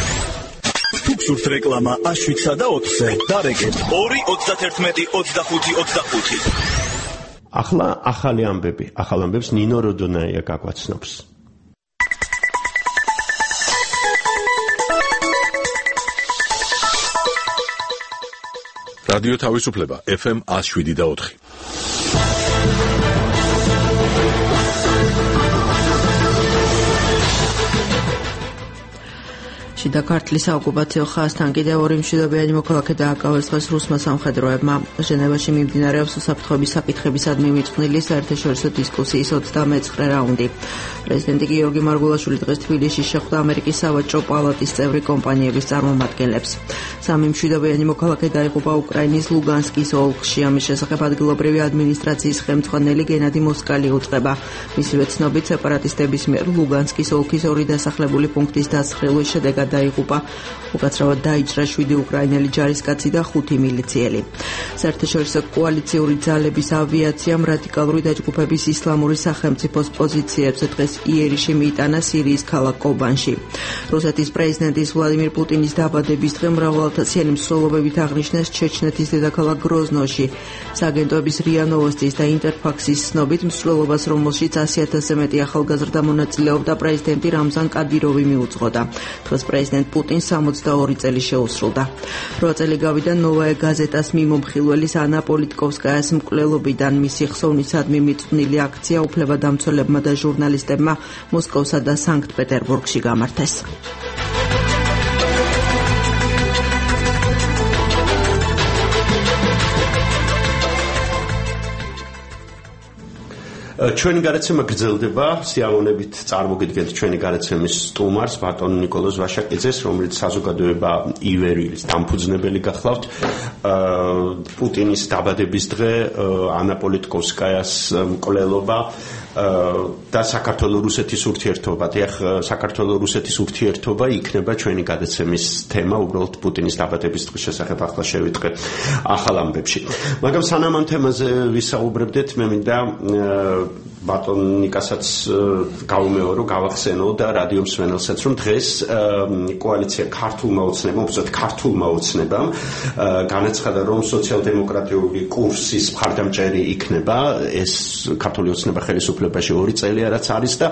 თუ გსურთ რეკლამა აშვიცა და ოთხზე, დარეკეთ 2-91-25-25. ახლა ახალი ამბები. ახალ ამბებს ნინო როდონაია გაგვაცნობს. რადიო თავისუფლება FM 107.4. და ქართლის საოკუპაციო ხაზთან კიდევ ორი მშვიდობიანი მოქალაქე დააკავეს დღეს რუსმა სამხედროებმა. ჟენევაში მიმდინარეობს უსაფრთხოების საკითხებისადმი მიწყვნილი საერთაშორისო დისკუსიის 39 რაუნდი. პრეზიდენტი გიორგი მარგულაშვილი დღეს თბილისში შეხვდა ამერიკის სავაჭრო პალატის წევრი კომპანიების წარმომადგენლებს. სამი მშვიდობიანი მოქალაქე დაიღუპა უკრაინის ლუგანსკის ოლქში. ამის შესახებ ადგილობრივი ადმინისტრაციის ხელმძღვანელი გენადი მოსკალი უწყება. მისივე ცნობით სეპარატისტების მიერ ლუგანსკის ოლქის ორი დასახლებული პუნქტის დასახელვის შედეგად დაიღუპა. უკაცრავად დაიჭრა 7 უკრაინელი ჯარისკაცი და 5 მილიციელი. საერთაშორისო კოალიციური ძალების ავიაციამ რადიკალური დაჯგუფების ისლამური სახელმწიფოს პოზიციებზე დღეს იერიში მიიტანა სირიის ქალაქ კობანში. რუსეთის პრეზიდენტის ვლადიმირ პუტინის დაბადების დღე მრავალათასიანი მსვლელობებით აღნიშნეს ჩეჩნეთის დედაქალაქ გროზნოში. სააგენტოების რია ნოვოსტის და ინტერფაქსის ცნობით მსვლელობას, რომელშიც 100,000-ზე მეტი ახალგაზრდა მონაწილეობდა, პრეზიდენტი რამზან კადიროვი მიუძღოდა. დღეს პრეზიდენტ პუტინს 62 წელი შეუსრულდა. 8 წელი გავიდა ნოვაე გაზეტას მიმომხილველის ანა პოლიტკოვსკაიას მკვლელობიდან. მისი ხსოვნისადმი მიწყვნილი აქცია უფლებადამცველებმა და ჟურნალისტებმა მოსკოვსა და სანქტ-პეტერბურგში გამართეს. ჩვენი გადაცემა გრძელდება, სიამოვნებით წარმოგიდგენთ ჩვენი გადაცემის სტუმარს, ბატონ ნიკოლოზ ვაშაკიძეს, რომელიც საზოგადოება ივერილის დამფუძნებელი გახლავთ. პუტინის დაბადების დღე, ანა პოლიტკოვსკაიას მკვლელობა და საქართველოს-რუსეთის ურთიერთობა. დიახ, საქართველოს-რუსეთის ურთიერთობა იქნება ჩვენი გადაცემის თემა, უბრალოდ პუტინის დაბადების დღის შესახებ ახლა შევიტყე ახალ ამბებში. მაგრამ სანამ ამ თემაზე ვისაუბრებდეთ, მე მინდა ბატონ ნიკასაც გავუმეორო, გავახსენო და რადიო მსმენელსაც, რომ დღეს კოალიცია ქართულმა ოცნებამ, უბრალოდ ქართულმა ოცნებამ განაცხადა, რომ სოციალ-დემოკრატიული კურსის მხარდამჭერი იქნება. ეს ქართული ოცნება ხელისუფლებაში 2 წელია რაც არის და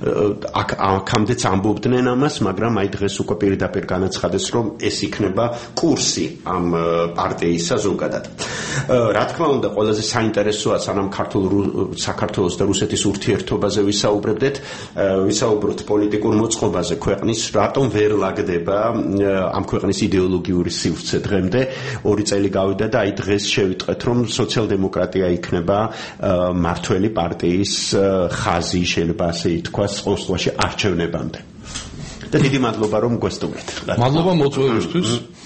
აქამდეც ამბობდნენ ამას, მაგრამ აი დღეს უკვე პირდაპირ განაცხადეს, რომ ეს იქნება კურსი ამ პარტიისა ზოგადად. რა თქმა უნდა, ყველაზე საინტერესოა, სანამ საქართველოს და რუსეთის ურთიერთობაზე ვისაუბროთ პოლიტიკურ მოწყობაზე ქვეყნის, რატომ ვერ ლაგდება ამ ქვეყნის იდეოლოგიური სივრცე დღემდე. 2 წელი გავიდა და აი დღეს შევიტყეთ, რომ სოციალ-დემოკრატია იქნება მართველი პარტიის ხაზი, შეიძლება ასე ითქვას, ყოველდღიურში არჩევნებამდე. და დიდი მადლობა, რომ გვესტუმრეთ. მადლობა მოწვევისთვის.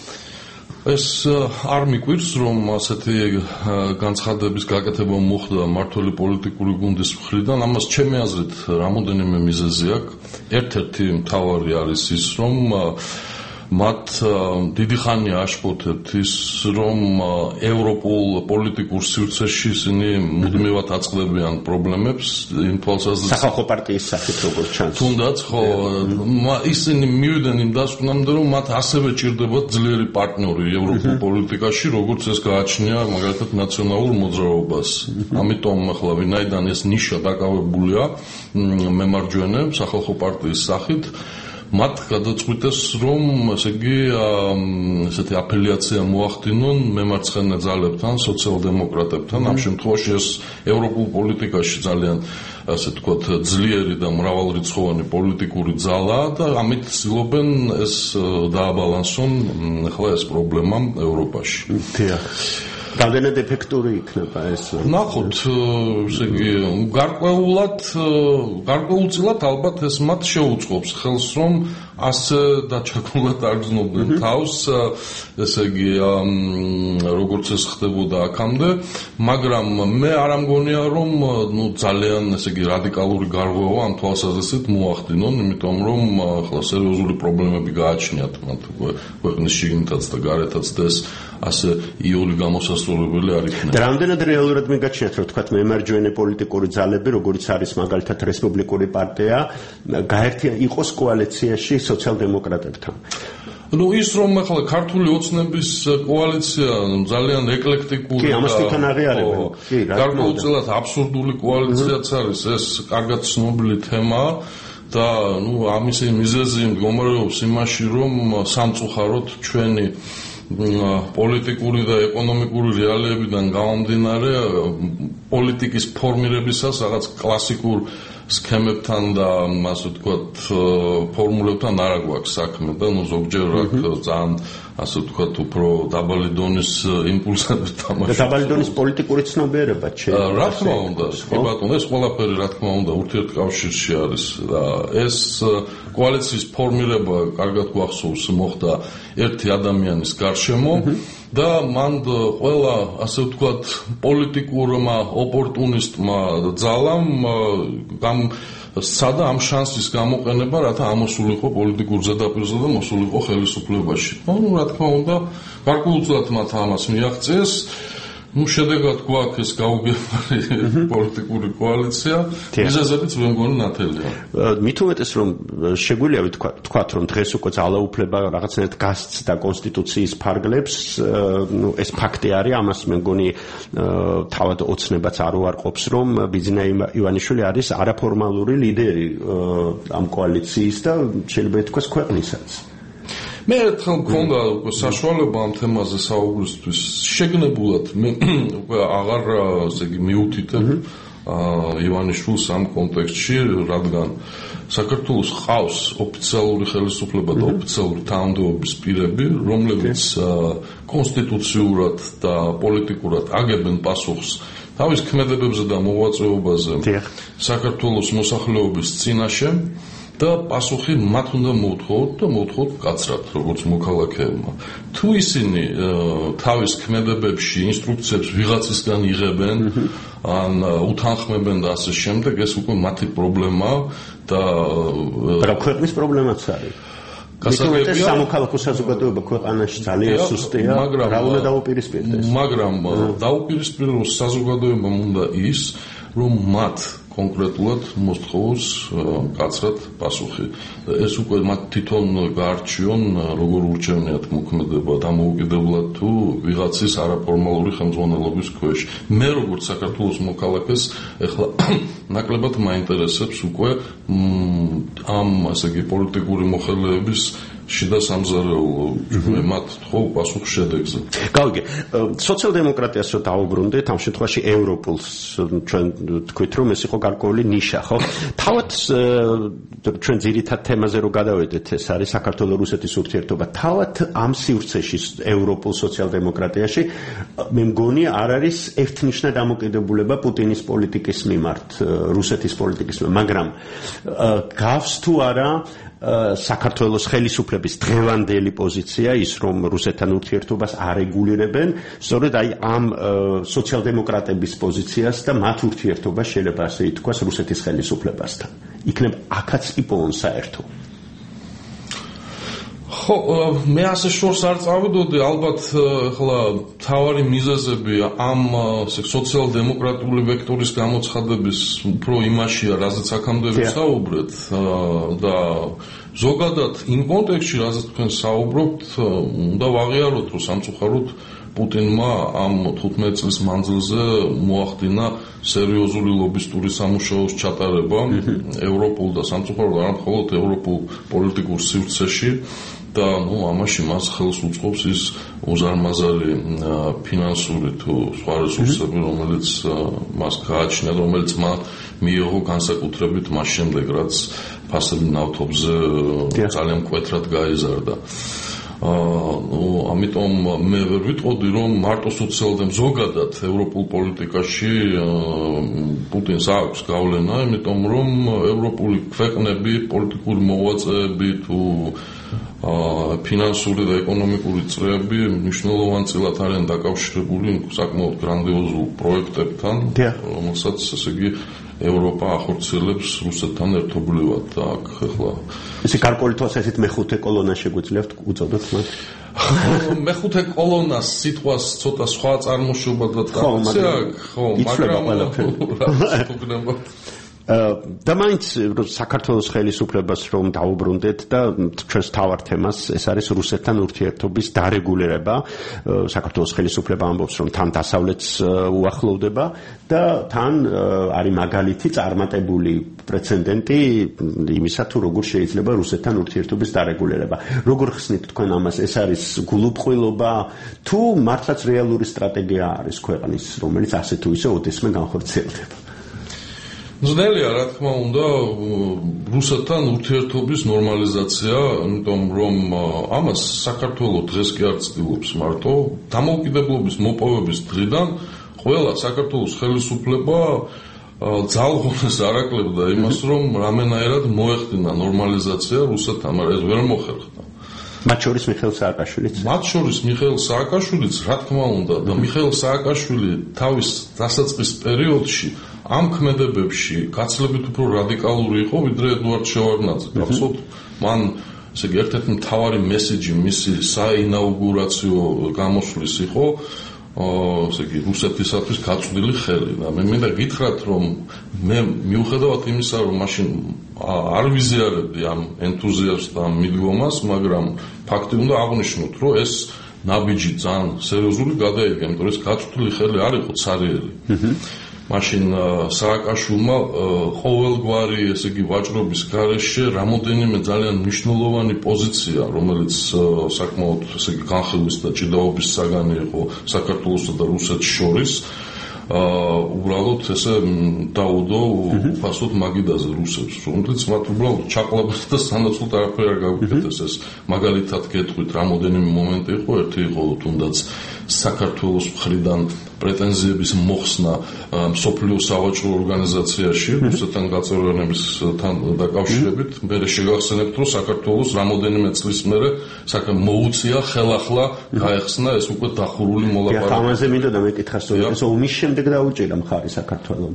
ეს არ მიკვირს, რომ ასეთი განცხადების გაკეთება მოხდა მართველი პოლიტიკური გუნდის მხრიდან. ამას ჩემი აზრით რამოდენიმე მიზეზი აქვს. ერთ-ერთი მთავარი არის ის, რომ მათ დიდი ხანია აშფოთებთ ის, რომ ევროპულ პოლიტიკურ სივრცეში ისინი მუდმივად აწყდებიან პრობლემებს, იმ თვალსაზრისით სახალხო პარტიის სახით როგორც ჩანს. თუნდაც ხო, ისინი მივიდნენ იმ დასკვნამდე, რომ მათ ასევე ჭირდებათ ძლიერი პარტნიორი ევროპულ პოლიტიკაში, როგორც ეს გააჩნია მაგალითად ნაციონალურ მოძრაობას. ამიტომ ახლა ვინაიდან ეს ნიშა დაკავებულია მემარჯვენე სახალხო პარტიის სახით, მათ გადაწყვიტეს, რომ ესე იგი ესეთი აფილიაცია მოახდინონ მემარცხენე ძალებთან, სოციალ-დემოკრატებთან. ამ შემთხვევაში ეს ევროპულ პოლიტიკაში ძალიან ასე თქვათ ძლიერი და მრავალრიცხოვანი პოლიტიკური ძალაა და ამით ცდილობენ ეს დააბალანსონ ახლა ეს პრობლემა ევროპაში. დიახ. რამდენად ეფექტური იქნება ეს? ნახოთ, ესე იგი, გარკვეულწილად ალბათ ეს მათ შეუწყობს ხელს, რომ ასე დაჩაგრულად არ გრძნობდნენ თავს, ესე იგი, როგორც ეს ხდებოდა აქამდე, მაგრამ მე არ ამგონია, რომ ძალიან ესე იგი რადიკალური გარღვევა ამ თვალსაზრისით მოახდინონ, იმიტომ რომ ახლა სერიოზული პრობლემები გააჩნიათ მათ ქვეყნის შიგნითაც და გარეთაც და ეს ასე იული გამოსასწორებელი არ იქნება. და რამდენად რეალურად მიგაჩნიათ, რომ თქვათ მემარჯვენე პოლიტიკური ძალები, როგორც არის მაგალითად რესპუბლიკური პარტია, იყოს კოალიციაში სოციალ-დემოკრატებთან? ის რომ ახლა ქართული ოცნების კოალიცია ძალიან ეკლექტიკური კი, ამას თვითონ აღიარებენ. კი, გარკვეულწილად აბსურდული კოალიციაც არის, ეს კარგად ცნობილი თემაა. და ამისი მიზეზი მდგომარეობს იმაში, რომ სამწუხაროდ ჩვენი პოლიტიკური და ეკონომიკური რეალიებიდან გამომდინარე პოლიტიკის ფორმირებისას რაღაც კლასიკურ სქემებთან და ასე ვთქვათ ფორმულებთან არ გვაქვს საქმე და ზოგჯერ აქ ძალიან ასე ვთქვათ უფრო დაბალი დონის იმპულსები თამაშობს. დაბალი დონის პოლიტიკური ცნობიერება შეიძლება. რა თქმა უნდა, კი ბატონო, ეს ყველაფერი რა თქმა უნდა ურთიერთკავშირში არის და ეს კოალიციის ფორმირება კარგად გვახსოვს მოხდა ერთი ადამიანის გარშემო და მან ყველა ასე ვთქვათ პოლიტიკურმა ოპორტუნისტმა ძალამ სადა ამ შანსის გამოყენება, რათა ამოსულიყო პოლიტიკურ ზედაპირზე და მოსულიყო ხელისუფლებაში. ნუ რა თქმა უნდა, გარკვეულწილად მათ ამას მიაღწიეს. შედეგად გვაქვს ეს გაუგებარი პოლიტიკური კოალიცია, მიზეზებიც მე მგონი ნათელია. მით უმეტეს რომ შეგვიძლია ვთქვათ, რომ დღეს უკვე ძალაუფლება რაღაცნაირად გასცდა კონსტიტუციის ფარგლებს, ეს ფაქტი არის, ამას მე მგონი თავად ოცნებაც არ უარყოფს, რომ ბიძინა ივანიშვილი არის არაფორმალური ლიდერი ამ კოალიციის და შეიძლება ითქვას ქვეყნისაც. მე ერთხელ მქონდა უკვე საშუალება ამ თემაზე საუბრისთვის. შეგნებულად მე უკვე აღარ ესე იგი მიუთითებ ივანიშვილს ამ კონტექსტში, რადგან საქართველოს ყავს ოფიციალური ხელისუფლება და ოფიციალური თანამდებობის პირები, რომლებიც კონსტიტუციურად და პოლიტიკურად აგებენ პასუხს თავის ქმედებებზე და მოღვაწეობაზე საქართველოს მოსახლეობის წინაშე. და პასუხი მათ უნდა მოუთხოვოთ და მოუთხოვოთ მკაცრად, როგორც მოქალაქეებმა. თუ ისინი თავის ქმედებებში ინსტრუქციებს ვიღაცისგან იღებენ, ან უთანხმებენ და ასე შემდეგ, ეს უკვე მათი პრობლემაა და რა ქვეყნის პრობლემაც არის. გასაგებია სამოქალაქო საზოგადოება ქვეყანაში ძალიან სუსტია, რა უნდა დაუპირისპირდეს. მაგრამ დაუპირისპიროს საზოგადოებამ უნდა ის, რომ მათ კონკრეტულად მოსთხოვოს მკაცრად პასუხი. ეს უკვე მათ თვითონ გაარჩიონ, როგორ ურჩევნიათ მოქმედება დამოუკიდებლად თუ ვიღაცის არაფორმალური ხელმძღვანელობის ქვეშ. მე როგორც საქართველოს მოქალაქეს ეხლა ნაკლებად მაინტერესებს უკვე ამ ასე იგი პოლიტიკური მოხელეების შიდა სამზარეულო მათ თხოვ პასუხ შედეგზე. გავიგე, სოციალ-დემოკრატიას რო დაუბრუნდეთ, ამ შემთხვევაში ევროპულს ჩვენ თქვით, რომ ეს იყო გარკვეული ნიშა, ხო? თავად ჩვენ ძირითად თემაზე რო გადავედეთ, ეს არის საქართველოს-რუსეთის ურთიერთობა. თავად ამ სივრცეში ევროპულ სოციალ-დემოკრატიაში მე მგონი არ არის ერთნიშნა დამოკიდებულება პუტინის პოლიტიკის მიმართ, რუსეთის პოლიტიკის მიმართ, მაგრამ გავს თუ არა საქართველოს ხელისუფლების დღევანდელი პოზიცია ის, რომ რუსეთთან ურთიერთობას არეგულირებენ, სწორედ აი ამ სოციალ-დემოკრატების პოზიციას და მათ ურთიერთობას შეიძლება ასე ითქვას რუსეთის ხელისუფლებასთან. იქნებ აქაც იპოვონ საერთო. ხო, მე ასე შორს არ წავიდოდი, ალბათ ახლა თავარი მიზეზები ამ სოციალ-დემოკრატიული ვექტორის გამოცხადების უფრო იმაშია, რაზეც აქამდე ვისაუბრეთ და ზოგადად იმ კონტექსტში, რაზეც თქვენ საუბრობთ, უნდა ვაღიაროთ, რომ სამწუხაროდ პუტინმა ამ 15 წლის მანძილზე მოახდინა სერიოზული ლობისტური სამუშაოს ჩატარება ევროპულ და სამწუხაროდ არა მხოლოდ ევროპულ პოლიტიკურ სივრცეში და ამაში მას ხელს უწყობს ის უზარმაზარი ფინანსური თუ სხვა რესურსები, რომელიც მას გააჩნია, რომელიც მან მიიღო განსაკუთრებით მას შემდეგ, რაც ფასები ნავთობზე ძალიან მკვეთრად გაიზარდა. ამიტომ მე ვერ ვიტყოდი, რომ მარტო ზოგადად ევროპულ პოლიტიკაში პუტინს აქვს გავლენა, იმიტომ რომ ევროპული ქვეყნები, პოლიტიკური მოღვაწეები თუ ფინანსური და ეკონომიკური წრეები მნიშვნელოვანწილად არიან დაკავშირებული საკმაოდ გრანდიოზულ პროექტებთან, რომელსაც ესე იგი ევროპა ახორციელებს რუსეთთან ერთობლივად და აქ ახლა ესე გარკვეული თვალსაზრისით მეხუთე კოლონა შეგვიძლია უწოდოთ მათ. მეხუთე კოლონას სიტყვას ცოტა სხვა წარმოშობა და ტრადიცია აქვს, ხო, მაგრამ და მაინც საქართველოს ხელისუფლებას რომ დაუბრუნდეთ და ჩვენს თავარ თემას, ეს არის რუსეთთან ურთიერთობის დარეგულირება. საქართველოს ხელისუფლება ამბობს, რომ თან დასავლეთს უახლოვდება და თან არის მაგალითი წარმატებული პრეცედენტი იმისა, თუ როგორ შეიძლება რუსეთთან ურთიერთობის დარეგულირება. როგორ ხსნით თქვენ ამას? ეს არის გულუბრყვილობა თუ მართლაც რეალური სტრატეგია არის ქვეყნის, რომელიც ასე თუ ისე ოდესმე განხორციელდება? ძნელია, რა თქმა უნდა, რუსეთთან ურთიერთობის ნორმალიზაცია, იმიტომ რომ ამას საქართველოს დღეს კი არ ცდილობს მარტო, დამოუკიდებლობის მოპოვების დღიდან ყველა საქართველოს ხელისუფლება ძალღონეს არ აკლებდა იმას, რომ რამენაერად მოეხდინა ნორმალიზაცია რუსეთთან, მაგრამ ეს ვერ მოხერხდა. მათ შორის მიხეილ სააკაშვილიც? მათ შორის მიხეილ სააკაშვილიც, რა თქმა უნდა, და მიხეილ სააკაშვილი თავის დასაწყის პერიოდში ამ ქმედებებში გაცილებით უფრო რადიკალური იყო, ვიდრე ედუარდ შევარდნაძე. გახსოვთ, მან ესე იგი ერთ-ერთი მთავარი მესიჯი მისი საინაუგურაციო გამოსვლის იყო ესე იგი რუსეთისათვის გაწვდილი ხელი და მე მინდა გითხრათ, რომ მე მიუხედავად იმისა, რომ მაშინ არ ვიზიარებდი ამ ენთუზიაზმს და ამ მიდგომას, მაგრამ ფაქტი უნდა აღვნიშნოთ, რომ ეს ნაბიჯი ძალიან სერიოზული გადაიგა, იმიტომ რომ ეს გაწვდილი ხელი არ იყო ცარიელი. მაშინ სააკაშვილმა ყოველგვარი ესე იგი ვაჭრობის გარეშე რამოდენიმე ძალიან მნიშვნელოვანი პოზიცია, რომელიც საკმაოდ ესე იგი განხილვის და ჭიდაობის საგანი იყო საქართველოსა და რუსეთს შორის, უბრალოდ ესე დაუდო უფასოდ მაგიდაზე რუსებს, რომლიც მათ უბრალოდ ჩაყლაბეს და სანაცვლოდ არაფერი არ გაგვიკეთეს. ეს მაგალითად გეტყვით, რამოდენიმე მომენტი იყო, ერთი იყო თუნდაც საქართველოს მხრიდან პრეტენზიების მოხსნა მსოფლიო სავაჭრო ორგანიზაციაში რუსეთთან გაწევრიანებისთან დაკავშირებით. მე შეგახსენებთ, რომ საქართველოს რამოდენიმე წლის მერე მოუწია ხელახლა გაეხსნა ეს უკვე დახურული მოლაპარაკება. ამაზე მინდა მეკითხა, ეს ომის შემდეგ დაუჭირა მხარი საქართველოს.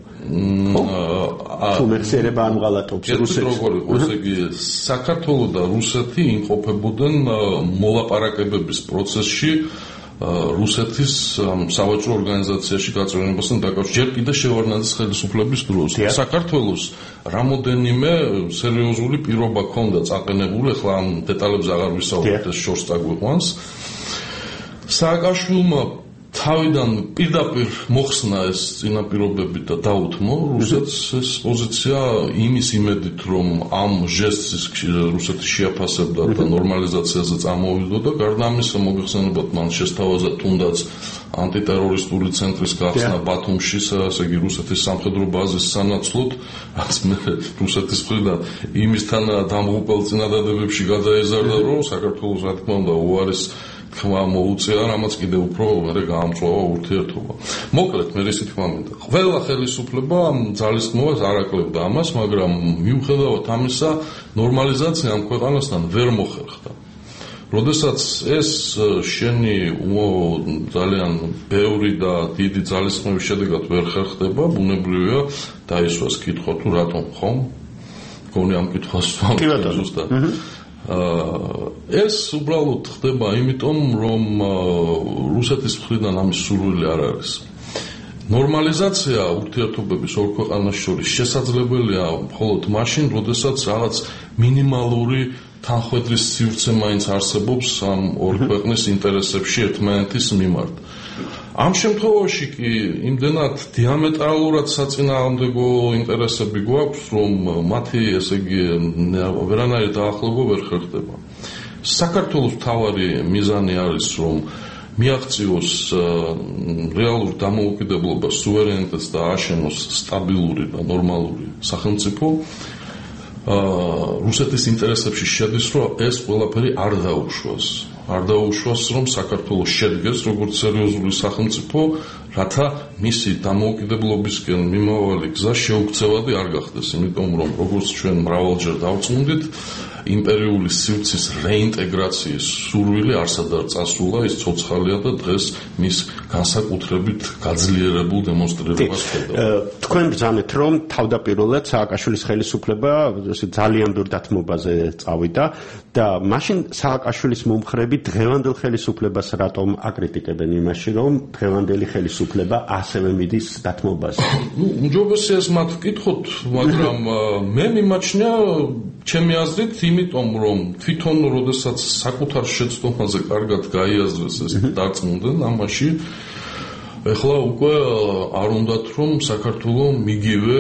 თუ მეხსიერება არ მღალატობს რუსეთს. როგორ იყო, ესე იგი საქართველოს და რუსეთი იმყოფებოდნენ მოლაპარაკებების პროცესში რუსეთის სავაჭრო ორგანიზაციაში გაწევრიანებასთან დაკავშირებით. ჯერ კიდე შევარდნაძის ხელისუფლების დროს საქართველოს რამოდენიმე სერიოზული პირობა ჰქონდა წაყენებული, ახლა ამ დეტალებზე აღარ ვისაუბრებ, ეს შორს წაგვიყვანს. სააკაშვილმა თავიდან პირდაპირ მოხსნა ეს წინაპირობები და დაუთმო რუსეთს ეს პოზიცია იმის იმედით, რომ ამ ჟესტს რუსეთი შეაფასებდა და ნორმალიზაციაზე წამოვიდოდა. გარდა ამისა, მოგეხსენებათ, მან შესთავაზა თუნდაც ანტიტერორისტული ცენტრის გახსნა ბათუმში, ესე იგი რუსეთის სამხედრო ბაზის სანაცვლოდ, რაც მე რუსეთის მხრიდან იმისთან დამღუპელ წინადადებებში გადაეზარდა, რომ საქართველოს რა თქმა უნდა უარის თქმა მოუწია, რამაც კიდევ უფრო მე გაამწვავა ურთიერთობა. მოკლედ, მე ისე თქმა მინდა. ყველა ხელისუფლება ძალისხმევას არ აკლებდა ამას, მაგრამ მიუხედავად ამისა, ნორმალიზაცია ამ ქვეყანასთან ვერ მოხერხდა. როდესაც ეს შენი ძალიან ბევრი და დიდი ძალისხმევის შედეგად ვერ ხერხდება, ბუნებრივია დაისვას კითხვა თუ რატომ ხომ? გონი ამ კითხვას ზუსტად. ეს უბრალოდ ხდება იმიტომ, რომ რუსეთის მხრიდან ამის სურვილი არ არის. ნორმალიზაცია ურთიერთობების ორ ქვეყანას შორის შესაძლებელია მხოლოდ მაშინ, როდესაც რაღაც მინიმალური თანხმედრის სივრცე მაინც არსებობს ამ ორ ქვეყნის ინტერესებში ერთმანეთის მიმართ. ამ შემთხვევაში კი იმდენად დიამეტრალურად საწინააღმდეგო ინტერესები გვაქვს, რომ მათი ესე იგი ვერანაირი დაახლოება ვერ ხერხდება. საქართველოს მთავარი მიზანი არის, რომ მიაღწიოს რეალური დამოუკიდებლობა, სუვერენიტეტს და აშენოს სტაბილური და ნორმალური სახელმწიფო. რუსეთის ინტერესებში შედის, რომ ეს ყველაფერი არ დაუშვას. არ დაუშვას, რომ საქართველოს შედგეს როგორც სერიოზული სახელმწიფო, რათა მისი დამოუკიდებლობისკენ მიმავალი გზა შეუქცევადი არ გახდეს, იმიტომ რომ როგორც ჩვენ მრავალჯერ დავწმუნდით, იმპერიული სივრცის რეინტეგრაციის სურვილი არსად არ წასულა, ის ცოცხალია და დღეს მის განსაკუთრებით გაძლიერებულ დემონსტრირებას ხედავთ. თქვენ ბრძანეთ, რომ თავდაპირველად სააკაშვილის ხელისუფლება ძალიან დურ დათმობაზე წავიდა და მაშინ სააკაშვილის მომხრები დღევანდელ ხელისუფლებას რატომ აკრიტიკებენ იმაში, რომ დღევანდელი ხელისუფლება ასევე მიდის დათმობაზე? უმჯობესია ეს მათ ვკითხოთ, მაგრამ მე მიმაჩნია ჩემი აზრით, იმიტომ რომ თვითონ როდესაც საკუთარ შეცდომაზე კარგად გაიაზრეს ეს დარწმუნდნენ ამაში, ეხლა უკვე არ უნდათ რომ საქართველოს მიგივე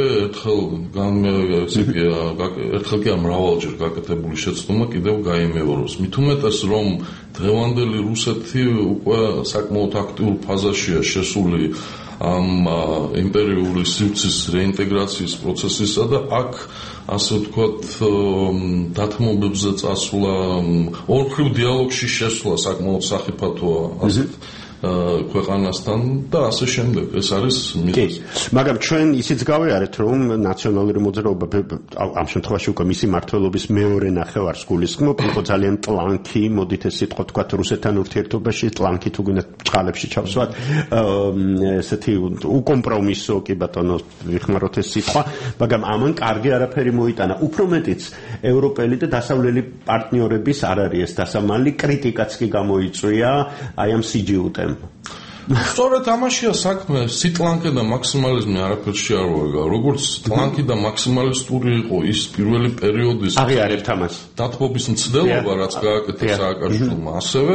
ერთხელ კი მრავალჯერ გაკეთებული შეცდომა კიდევ გაიმეოროს. მით უმეტეს რომ დღევანდელი რუსეთი უკვე საკმაოდ აქტიურ ფაზაშია შესული ამ იმპერიული სივრცის რეინტეგრაციის პროცესისა და აქ ასე ვთქვათ დათმობებზე წასვლა, ორმხრივ დიალოგში შესვლა საკმაოდ სახიფათოა ასეთ ქვეყანასთან და ასე შემდეგ. ეს არის მიზეზი. მაგრამ ჩვენ ისიც გავიარეთ, რომ ნაციონალური მოძრაობა ამ შემთხვევაში უკვე მისი მმართველობის მეორე ნახევარს გულისხმობ, იყო ძალიან ტლანქი, მოდით ეს სიტყვა თქვათ რუსეთთან ურთიერთობაში, ტლანქი თუ გინდათ ჭყალებში ჩავსვათ, ესეთი უკომპრომისო კი ბატონო ვიხმაროთ ეს სიტყვა, მაგრამ ამან კარგი არაფერი მოიტანა. უფრო მეტიც ევროპელი და დასავლელი პარტნიორების არ არის ეს დასამალი, კრიტიკაც კი გამოიწვია აი ამ CGU-თან. სწორედ ამაშია საქმე, სიტლანკე და მაქსიმალიზმი არაფერში არ ვარგა. როგორც ტლანკი და მაქსიმალისტური იყო ის პირველი პერიოდის აღიარებთ ამას. დათმობის მცდელობა, რაც გააკეთა სააკაშვილმა, ასევე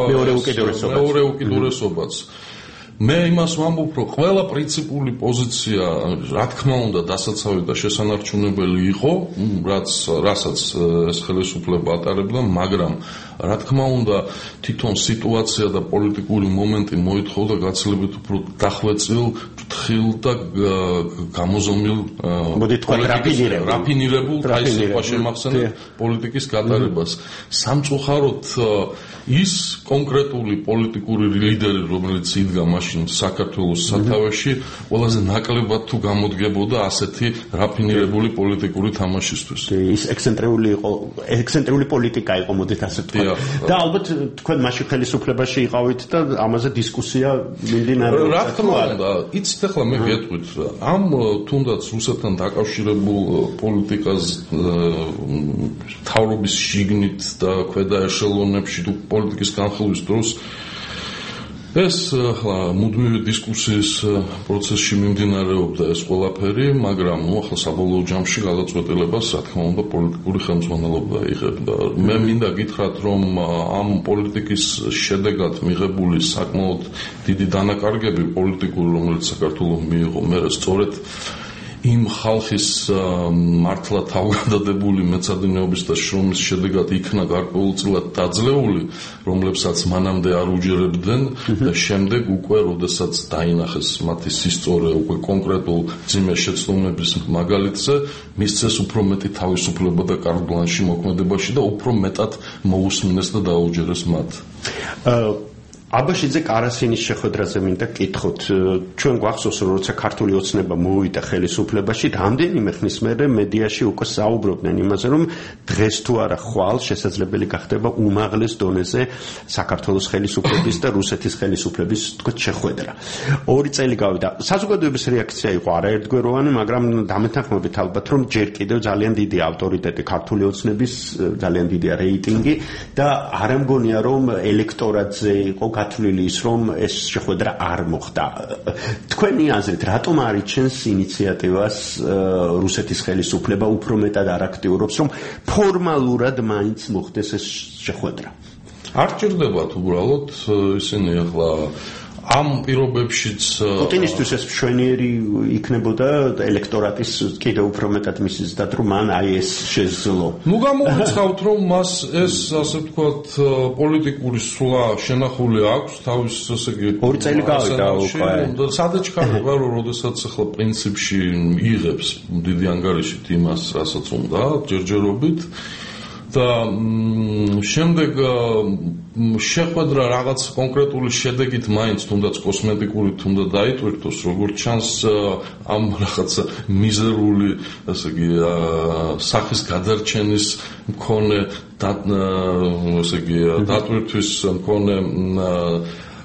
მეორე უკიდურესობაც. მე იმას ვამბობ, რომ ყველა პრინციპული პოზიცია, რა თქმა უნდა, დასაცავი და შესანარჩუნებელი იყო, რასაც ეს ხელისუფლება ატარებდა, მაგრამ რა თქმა უნდა, თვითონ სიტუაცია და პოლიტიკური მომენტი მოითხოვდა გაცილებით უფრო დახვეწილ, ფრთხილ და გამოზომილ რაფინირებულ, აი სიტყვა შემახსენეთ, პოლიტიკის გატარებას. სამწუხაროდ ის კონკრეტული პოლიტიკური ლიდერი, რომელიც იდგა მაშინ საქართველოს სათავეში, ყველაზე ნაკლებად თუ გამოდგებოდა ასეთი რაფინირებული პოლიტიკური თამაშისთვის. ის ექსცენტრიული პოლიტიკა იყო, მოდით ასე ვთქვათ. და ალბათ თქვენ მაშინ ხელისუფლებაში იყავით და ამაზე დისკუსია მიმდინარეობდა. რა თქმა უნდა, იცით ახლა მე გეტყვით, ამ თუნდაც რუსეთთან დაკავშირებულ პოლიტიკას თავრობის შიგნით და ქვედა ეშელონებში თუ პოლიტიკის განხილვის დროს ეს ახლა მუდმივი დისკუსიის პროცესში მიმდინარეობდა ეს ყველაფერი, მაგრამ ახლა საბოლოო ჯამში გადაწყვეტილებას რა თქმა უნდა პოლიტიკური ხელმძღვანელობა იღებდა. მე მინდა გითხრათ, რომ ამ პოლიტიკის შედეგად მიღებული საკმაოდ დიდი დანაკარგები პოლიტიკური, რომელიც საქართველოს მიიღო, მე სწორედ იმ ხალხის მართლა თავგადადებული მეცადინეობის და შრომის შედეგად იქნა გარკვეულწილად დაძლეული, რომლებსაც მანამდე არ უჯერებდნენ და შემდეგ უკვე, როდესაც დაინახეს მათი სისწორე უკვე კონკრეტულ ძიმე შეცდომების მაგალითზე, მისცეს უფრო მეტი თავისუფლება და კარგ ბლანში მოქმედებაში და უფრო მეტად მოусმინეს და დაუჯერეს მათ. აბაშიძე კარასინის შეხვედრაზე მინდა გკითხოთ. ჩვენ გვახსოვს, რომ როცა ქართული ოცნება მოვიდა ხელისუფლებაში, რამდენიმე ხნის მერე მედიაში უკვე საუბრობდნენ იმაზე, რომ დღეს თუ არა ხვალ შესაძლებელი გახდება უმაღლეს დონეზე საქართველოს ხელისუფლების და რუსეთის ხელისუფლების თქო შეხვედრა. 2 წელი გავიდა. საზოგადოების რეაქცია იყო არაერთგვაროვანი, მაგრამ დამეთანხმებით ალბათ, რომ ჯერ კიდევ ძალიან დიდი ავტორიტეტი ქართული ოცნების, ძალიან დიდი რეიტინგი და არ ამგონია, რომ ელექტორატზე იყო გათვლილი ის, რომ ეს შეხვედრა არ მოხდა. თქვენი აზრით, რატომ არიჩენს ინიციატივას რუსეთის ხელისუფლება უფრო მეტად არ აქტიურობს, რომ ფორმალურად მაინც მოხდეს ეს შეხვედრა? არ ჭირდებათ უბრალოდ ისინი ახლა ამ პირობებშიც პუტინისთვის ეს მშვენიერი იქნებოდა ელექტორატის კიდევ უფრო მეტად მისიზდათ, რომ მან აი ეს შეძლო. ნუ გამოვიცხავთ, რომ მას ეს ასე ვთქვათ პოლიტიკური სვლა შენახული აქვს თავის ესე იგი 2 წელი გავიდა უკვე. სადაჩქარება, რომ როდესაც ახლა პრინციპში იღებს დიდი ანგარიშით იმას, რასაც უნდა ჯერჯერობით და შემდეგ შეხვედრა რაღაც კონკრეტული შედეგით მაინც თუნდაც კოსმეტიკური თუნდა დაიტვირთოს, როგორც ჩანს ამ რაღაც მიზერული, ასე იგი, სახის გადარჩენის მქონე, ასე იგი, დატვირთვის მქონე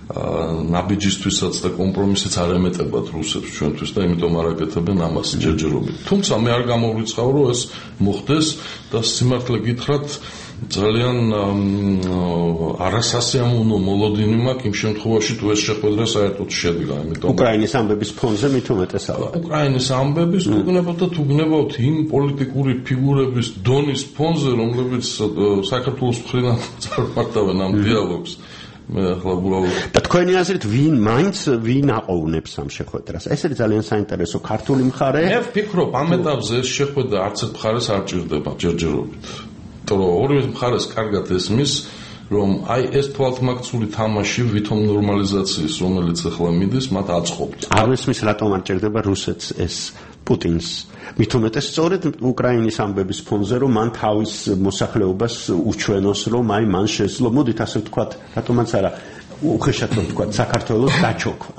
ნაბიჯისთვისაც და კომპრომისიც არ ემეტებათ რუსებს ჩვენთვის და იმიტომ არ აკეთებენ ამას ჯერჯერობით. თუმცა მე არ გამოვრიცხავ, რომ ეს მოხდეს და სიმართლე გითხრათ ძალიან არასასიამოვნო მოლოდინი მაქვს იმ შემთხვევაში თუ ეს შეხვედრა საერთოდ შედგა, იმიტომ უკრაინის ამბების ფონზე მით უმეტესად. უკრაინის ამბების თუ გნებავთ იმ პოლიტიკური ფიგურების დონის ფონზე, რომლებიც საქართველოს მხრიდან წარმართავენ ამ დიალოგს. მე ახლა უბრალოდ და თქვენი აზრით ვინ აყოვნებს ამ შეხვედრას? ეს არის ძალიან საინტერესო ქართული მხარე. მე ვფიქრობ ამ ეტაპზე ეს შეხვედრა არც ერთ მხარეს არ ჭირდება ჯერჯერობით. იმიტომ რომ ორივე მხარეს კარგად ესმის, რომ აი ეს თვალთმაქცული თამაში ვითომ ნორმალიზაციის, რომელიც ახლა მიდის, მათ აწყობთ. არ ესმის რატომ არ ჭირდება რუსეთს ეს პუტინს? მით უმეტეს სწორედ უკრაინის ამბების ფონზე, რომ მან თავის მოსახლეობას უჩვენოს, რომ აი მან შეძლო, მოდით ასე ვთქვათ, რატომაც არა უხეშად რომ ვთქვათ, საქართველოს დაჩოქვა.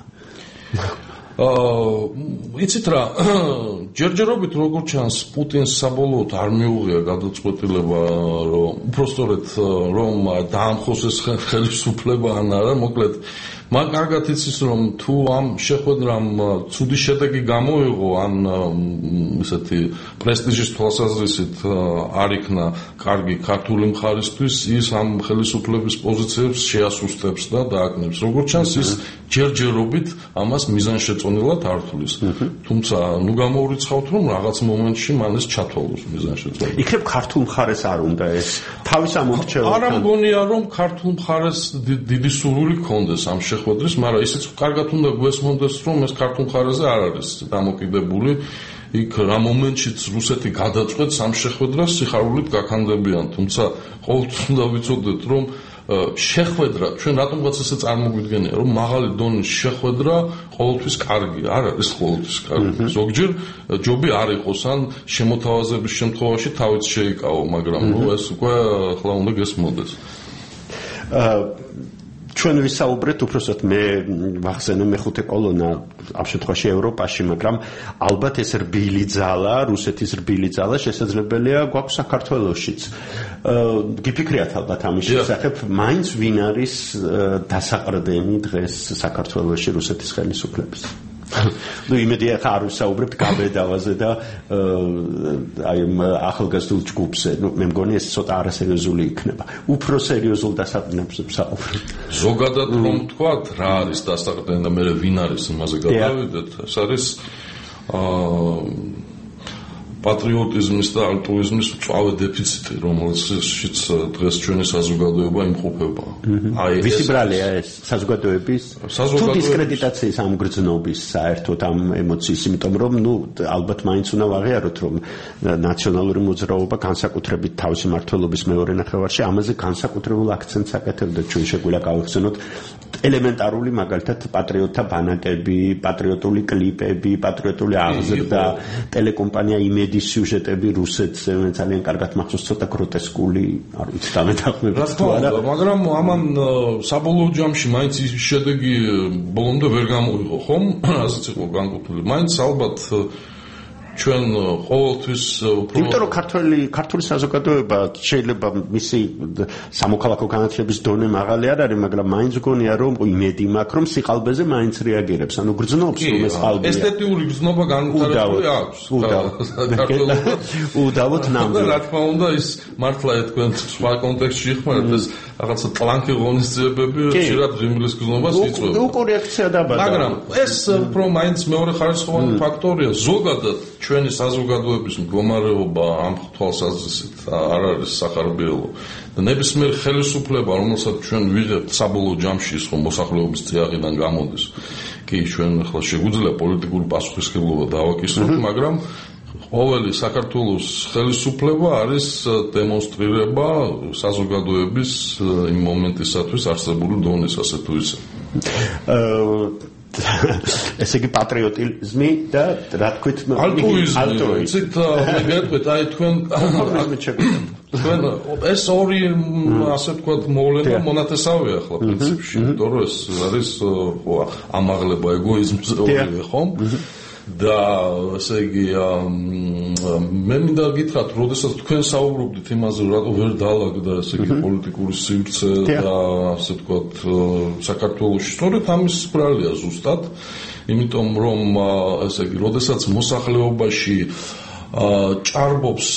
იცით რა, ჯერჯერობით როგორ ჩანს პუტინს საბოლოოდ არ მიუღია გადაწყვეტილება, რომ უпростоრეთ რომ დაამხოს ეს ხელისუფლება ან არა, მოკლედ მაგ კარგად იცის, რომ თუ ამ შეხვედრამ ცუდი შედეგი გამოიღო, ან ესეთი პრესტიჟის თვალსაზრისით არ იქნა კარგი ქართული მხარისთვის, ის ამ ხელისუფლების პოზიციებს შეასუსტებს და დააკნებს. როგორც ჩანს, ის ჯერჯერობით ამას მიზანშეწონილად არ თulis. თუმცა, ნუ გამოვრიცხავთ, რომ რაღაც მომენტში მან ეს ჩათვალოს მიზანშეწონილად. იქნებ ქართულ მხარეს არ უნდა ეს თავის ამორჩევა. არა მგონია, რომ ქართულ მხარეს დიდი სურვილი ჰქონდეს ამ შეხვედრის, მაგრამ ისიც კარგად უნდა გვესმოდეს, რომ ეს ქართულ მხარეზე არ არის დამოკიდებული. იქ რა მომენტშიც რუსეთი გადაწყვეტს ამ შეხვედრას სიხარულით გაქანდებიან, თუმცა ყოველთვის უნდა ვიცოდეთ, რომ შეხვედრა ჩვენ რატომღაც ესე წარმოგვიდგენია, რომ მაღალი დონის შეხვედრა ყოველთვის კარგია, არ არის ყოველთვის კარგი. ზოგჯერ ჯობი არ იყოს, ან შემოთავაზების შემთხვევაში თავიც შეიკავო, მაგრამ ეს უკვე ახლა უნდა გესმოდეს. ჩვენ ვისაუბრეთ უпростоრად მე ვახსენე მეხუთე კოლონა ამ შემთხვევაში ევროპაში, მაგრამ ალბათ ეს რბილი ძალა, რუსეთის რბილი ძალა შესაძლებელია გვაქვს საქართველოშიც. გიფიქრიათ ალბათ ამის შესახებ, მაინც ვინ არის დასაყრდენი დღეს საქართველოში რუსეთის ხელისუფლების? ნუ იმედია ხა არ ვისაუბრებთ გაბედავაზე და აი ახალგაზრდულ ჯგუფზე. ნუ მე მგონი ეს ცოტა არასერიოზული იქნება. უფრო სერიოზულ დასაყრდენებზე ვსაუბრობთ. ზოგადად რომ ვთქვათ, რა არის დასაყრდენი და მე ვინ არის იმაზე გადავიდეთ. ეს არის პატრიოტიზმის და ალტრუიზმის მწვავე დეფიციტი, რომელშიც დღეს ჩვენი საზოგადოება იმყოფება. აი ვისი ბრალია ეს საზოგადოების თუ დისკრედიტაციის ამ გრძნობის საერთოდ ამ ემოციის, იმიტომ რომ ნუ ალბათ მაინც უნდა ვაღიაროთ, რომ ნაციონალური მოძრაობა განსაკუთრებით თავისი მმართველობის მეორე ნახევარში ამაზე განსაკუთრებულ აქცენტს აკეთებდა. ჩვენ შეგვიძლია გავიხსენოთ ელემენტარული მაგალითად პატრიოტთა ბანაკები, პატრიოტული კლიპები, პატრიოტული აღზრდა, ტელეკომპანია იმედი სიუჟეტები რუსეთზე, ძალიან კარგად მახსოვს, ცოტა გროტესკული, არ ვიცი, დამეთანხმებით თუ არა. მაგრამ ამან საბოლოო ჯამში მაინც ის შედეგი ბოლომდე ვერ გამოიღო, ხომ? ასეც იყო განკუთვნილი. მაინც ალბათ ჩვენ ყოველთვის იმიტომ რომ ქართული საზოგადოება შეიძლება მისი სამოქალაქო განათლების დონე მაღალი არ არის, მაგრამ მაინც გონია რომ იმედი მაქვს, რომ სიყალბეზე მაინც რეაგირებს, ანუ გრძნობს რომ ეს ყალბია. ესთეტიური გრძნობა განვითარებული აქვს. უდავოდ ნამდვილად. რა თქმა უნდა, ის მართლა თქვენ სხვა კონტექსტში იხმარებთ ეს რაღაცა ტლანკი ღონისძიებები, ხშირად ღიმილის გრძნობას იწვევს. უკუ რეაქცია დაბადა. მაგრამ ეს უფრო მაინც მეორე ხარისხოვანი ფაქტორია. ზოგადად ჩვენი საზოგადოების მდგომარეობა ამ თვალსაზრისით არ არის სახარბიელო. ნებისმიერ ხელისუფლება, რომელსაც ჩვენ ვიღებთ საბოლოო ჯამში, ის რომ მოსახლეობის წიაღიდან გამოდის. კი, ჩვენ ახლა შეგვიძლია პოლიტიკური პასუხისმგებლობა დავაკისროთ, მაგრამ ყოველი საქართველოს ხელისუფლება არის დემონსტრირება საზოგადოების იმ მომენტისათვის არსებული დონის, ასე თუ ისე. ესე იგი პატრიოტიზმი და რა თქვით ალტრუიზმი. ცით მე გეტყვით, აი თქვენ ეს ორი ასე ვთქვათ მოვლენა მონათესავეა ახლა პრინციპში, იმიტომ რომ ეს არის ამაღლება ეგოიზმზე ორივე, ხომ? და ესე იგი მე მინდა გითხრათ, როდესაც თქვენ საუბრობდით იმაზე, რატო ვერ დაალაგდა ესე იგი პოლიტიკური სივრცე და ასე ვთქვათ საქართველოში, სწორედ ამის ბრალია ზუსტად, იმიტომ რომ ესე იგი, როდესაც მოსახლეობაში ჭარბობს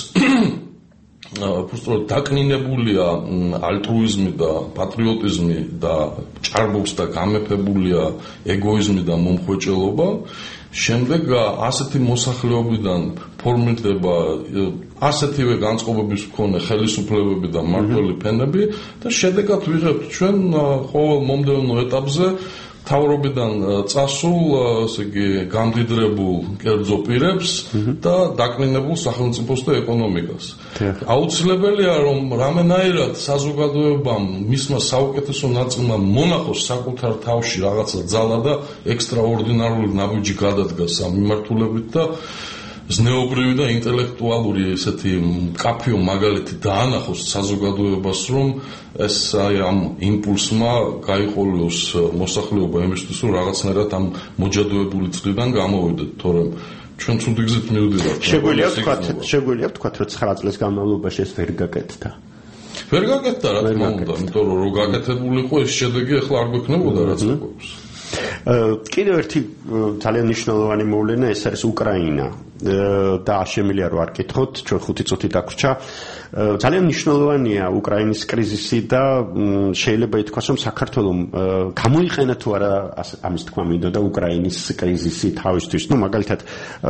უბრალოდ დაკნინებულია ალტრუიზმი და პატრიოტიზმი და ჭარბობს და გამეფებულია ეგოიზმი და მომხვეჭელობა, შემდეგ ასეთი მოსახლეობიდან ფორმირდება ასეთივე განწყობების მქონე ხელისუფლებები და მმართველი ფენები და შედეგად ვიღებთ ჩვენ ყოველ მომდევნო ეტაპზე თავრობიდან წასულ, ასე იგი, გამდიდრებულ კერძო პირებს და დაკნინებულ სახელმწიფოს და ეკონომიკას. აუცილებელია, რომ რამენაირად საზოგადოებამ მისმა საუკეთესო ნაწილმა მონახოს საკუთარ თავში რაღაცა ძალა და ექსტრაორდინარული ნაბიჯი გადადგას ამ მიმართულებით და ზნეობრივი და ინტელექტუალური ესეთი კაფეო მაგალითი დაანახოს საზოგადოებას, რომ ეს ამ იმპულსმა გაიყოლიოს მოსახლეობა იმისთვის, რომ რაღაცნაირად ამ მოჯადოებული წლიდან გამოვიდეთ, თორემ ჩვენ ცუდი გზით მივდივართ. შეგვიძლია ვთქვათ, რომ 9 წლის განმავლობაში ეს ვერ გაკეთდა. ვერ გაკეთდა, რა თქმა უნდა, იმიტომ რომ გაკეთებულიყო ეს შედეგი ახლა არ გვექნებოდა რაც გვაქვს. კიდევ ერთი ძალიან მნიშვნელოვანი მოვლენა ეს არის უკრაინა და არ შემიძლია რომ არ კითხოთ, ჩვენ 5 წუთი დაგვრჩა. ძალიან მნიშვნელოვანია უკრაინის კრიზისი და შეიძლება ითქვას, რომ საქართველოს გამოიყენა თუ არა ამის თქმა მინდოდა უკრაინის კრიზისი თავისთვის. მაგალითად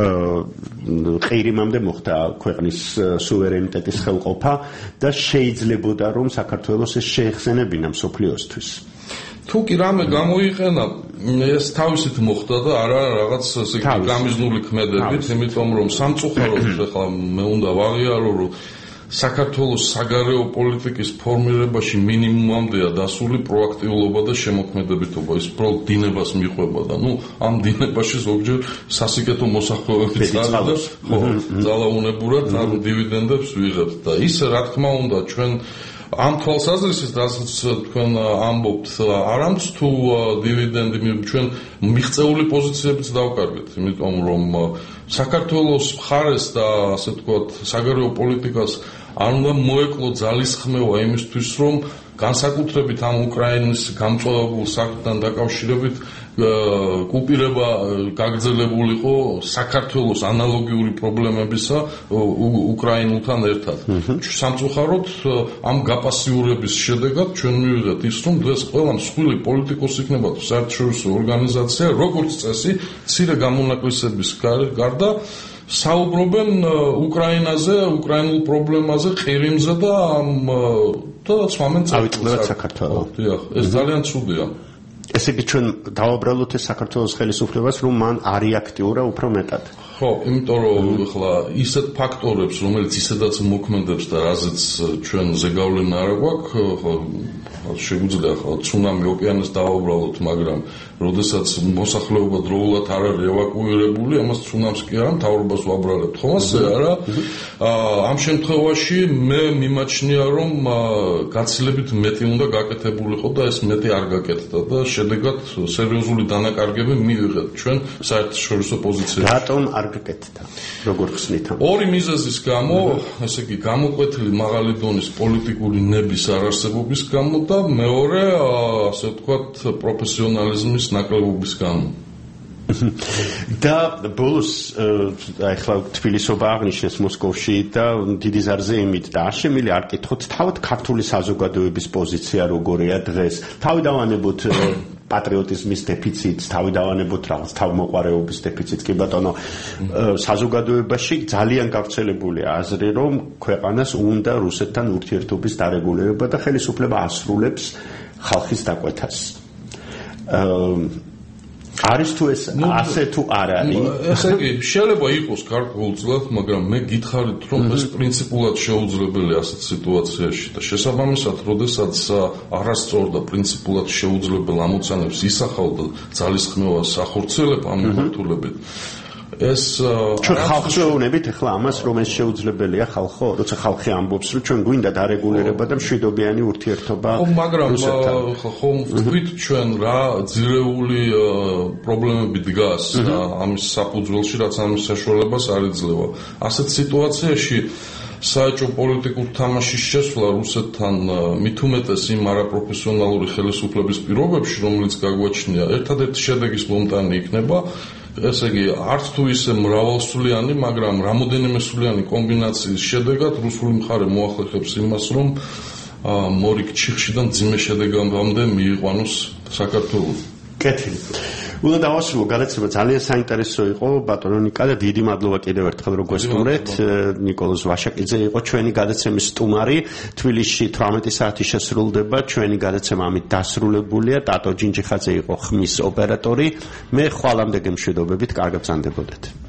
ყირიმამდე მოხდა ქვეყნის სუვერენიტეტის ხელყოფა და შეიძლებოდა რომ საქართველოს ეს შეეხსენებინა მსოფლიოსთვის. თუ კი რამე გამოიყენა, ეს თავისით მოხდა და არა რაღაც ესე იგი გამიზნული ქმედებით, იმიტომ რომ სამწუხაროდ ახლა მე უნდა ვაღიარო, რომ საქართველოს საგარეო პოლიტიკის ფორმირებაში მინიმუმამდეა დასული პროაქტიულობა და შემოქმედებითობა. ის უბრალოდ დინებას მიყვება და ამ დინებაში ზოგჯერ სასიკეთო მოსახლეობები წავა და ძალაუნებურად ამ დივიდენდებს ვიღებთ და ის რა თქმა უნდა ჩვენ ამ თვალსაზრისით, რასაც თქვენ ამბობთ, არამც თუ დივიდენდი ჩვენ მიღწეული პოზიციებიც დავკარგეთ, იმიტომ რომ საქართველოს მხარეს და ასე ვთქვათ, საგარეო პოლიტიკას არ უნდა მოეკლო ძალისხმევა იმისთვის, რომ განსაკუთრებით ამ უკრაინის გამწვავებულ საქმთან დაკავშირებით კუპირება გაგრძელებულიყო საქართველოს ანალოგიური პრობლემებისა უკრაინულთან ერთად. სამწუხაროდ ამ გაპასიურების შედეგად ჩვენ მივიღეთ ის, რომ დღეს ყველა მსხვილი პოლიტიკოსი იქნება თუ საერთაშორისო ორგანიზაცია, როგორც წესი, მცირე გამონაკლისების გარდა საუბრობენ უკრაინაზე, უკრაინულ პრობლემაზე, ყირიმზე და ცვამენ წავიწყდებათ საქართველოს. ეს ძალიან ცუდია. ესე იგი ჩვენ დავაბრალოთ ეს საქართველოს ხელისუფლებას, რომ მან არეაქტიურა უფრო მეტად. ხო, იმიტომ რომ ახლა ისეთ ფაქტორებს, რომელიც ისედაც მოქმედებს და რაზეც ჩვენ ზეგავლენა არ გვაქვს, ხო შეგვიძლია ხო ცუნამი ოკეანეს დავაბრალოთ, მაგრამ როდესაც მოსახლეობა დროულად არ არის ევაკუირებული, ამას ცუნამს კი არა, მთავრობას ვაბრალებთ, ხო ასე არა? ამ შემთხვევაში მე მიმაჩნია, რომ გაცილებით მეტი უნდა გაკეთებულიყო და ეს მეტი არ გაკეთდა და შედეგად სერიოზული დანაკარგები მივიღეთ ჩვენ საერთაშორისო პოზიციებში. რატომ არ გაკეთდა? როგორ ხსნით? ორი მიზეზის გამო, ესე იგი, გამოკვეთილი მაღალი დონის პოლიტიკური ნების არარსებობის გამო და მეორე, ასე ვთქვათ, პროფესიონალიზმის ნაკლებობის გამო. და ბოლოს ახლა თბილისობა აღნიშნეს მოსკოვში და დიდი ზარზეიმით და არ შემიძლია არ კითხოთ თავად ქართული საზოგადოების პოზიცია როგორია დღეს. თავი დავანებოთ პატრიოტიზმის დეფიციტს, თავი დავანებოთ რაღაც თავმოყარეობის დეფიციტს, კი ბატონო, საზოგადოებაში ძალიან გავრცელებულია აზრი, რომ ქვეყანას უნდა რუსეთთან ურთიერთობის დარეგულირება და ხელისუფლება ასრულებს ხალხის დაკვეთას. არის თუ ეს ასე თუ არ არის? ესე იგი, შეიძლება იყოს გარკვეულწილად, მაგრამ მე გითხარით, რომ ეს პრინციპულად შეუძლებელია ასეთ სიტუაციაში და შესაბამისად, როდესაც არასწორ და პრინციპულად შეუძლებელ ამოცანებს ისახავ და ძალისხმევას ახორციელებ ამ მიმართულებით, ეს ჩვენ ხალხს ვეუბნებით ახლა ამას რომ ეს შეუძლებელია ხალხო, როცა ხალხი ამბობს რომ ჩვენ გვინდა დარეგულირება და მშვიდობიანი ურთიერთობა. მაგრამ ხომ ვთქვით ჩვენ რა ძირეული პრობლემები დგას ამის საფუძველში, რაც ამის საშუალებას არ იძლევა. ასეთ სიტუაციაში საერთო პოლიტიკურ თამაშის შესვლა რუსეთთან მით უმეტეს იმ არაპროფესიონალური ხელისუფლების პირობებში, რომელიც გაგვაჩნია, ერთადერთი შედეგის მომტანი იქნება, ესე იგი, არც თუ ისე მრავალსვლიანი, მაგრამ რამოდენიმესვლიანი კომბინაციის შედეგად რუსული მხარე მოახერხებს იმას, რომ მორიგ ჩიხშიდან ძიმე შედეგამდე მიიყვანოს საქართველოს. კეთილი. უნდა დავასრულო გადაცემა ძალიან საინტერესო იყო ბატონო ნიკა და დიდი მადლობა კიდევ ერთხელ რომ გვესტუმრეთ. ნიკოლოზ ვაშაკიძე იყო ჩვენი გადაცემის სტუმარი. თბილისში 18 საათი შესრულდება. ჩვენი გადაცემა ამით დასრულებულია. ტატო ჯინჯიხაძე იყო ხმის ოპერატორი. მე ხვალამდე გემშვიდობებით, კარგად ბრძანდებოდეთ.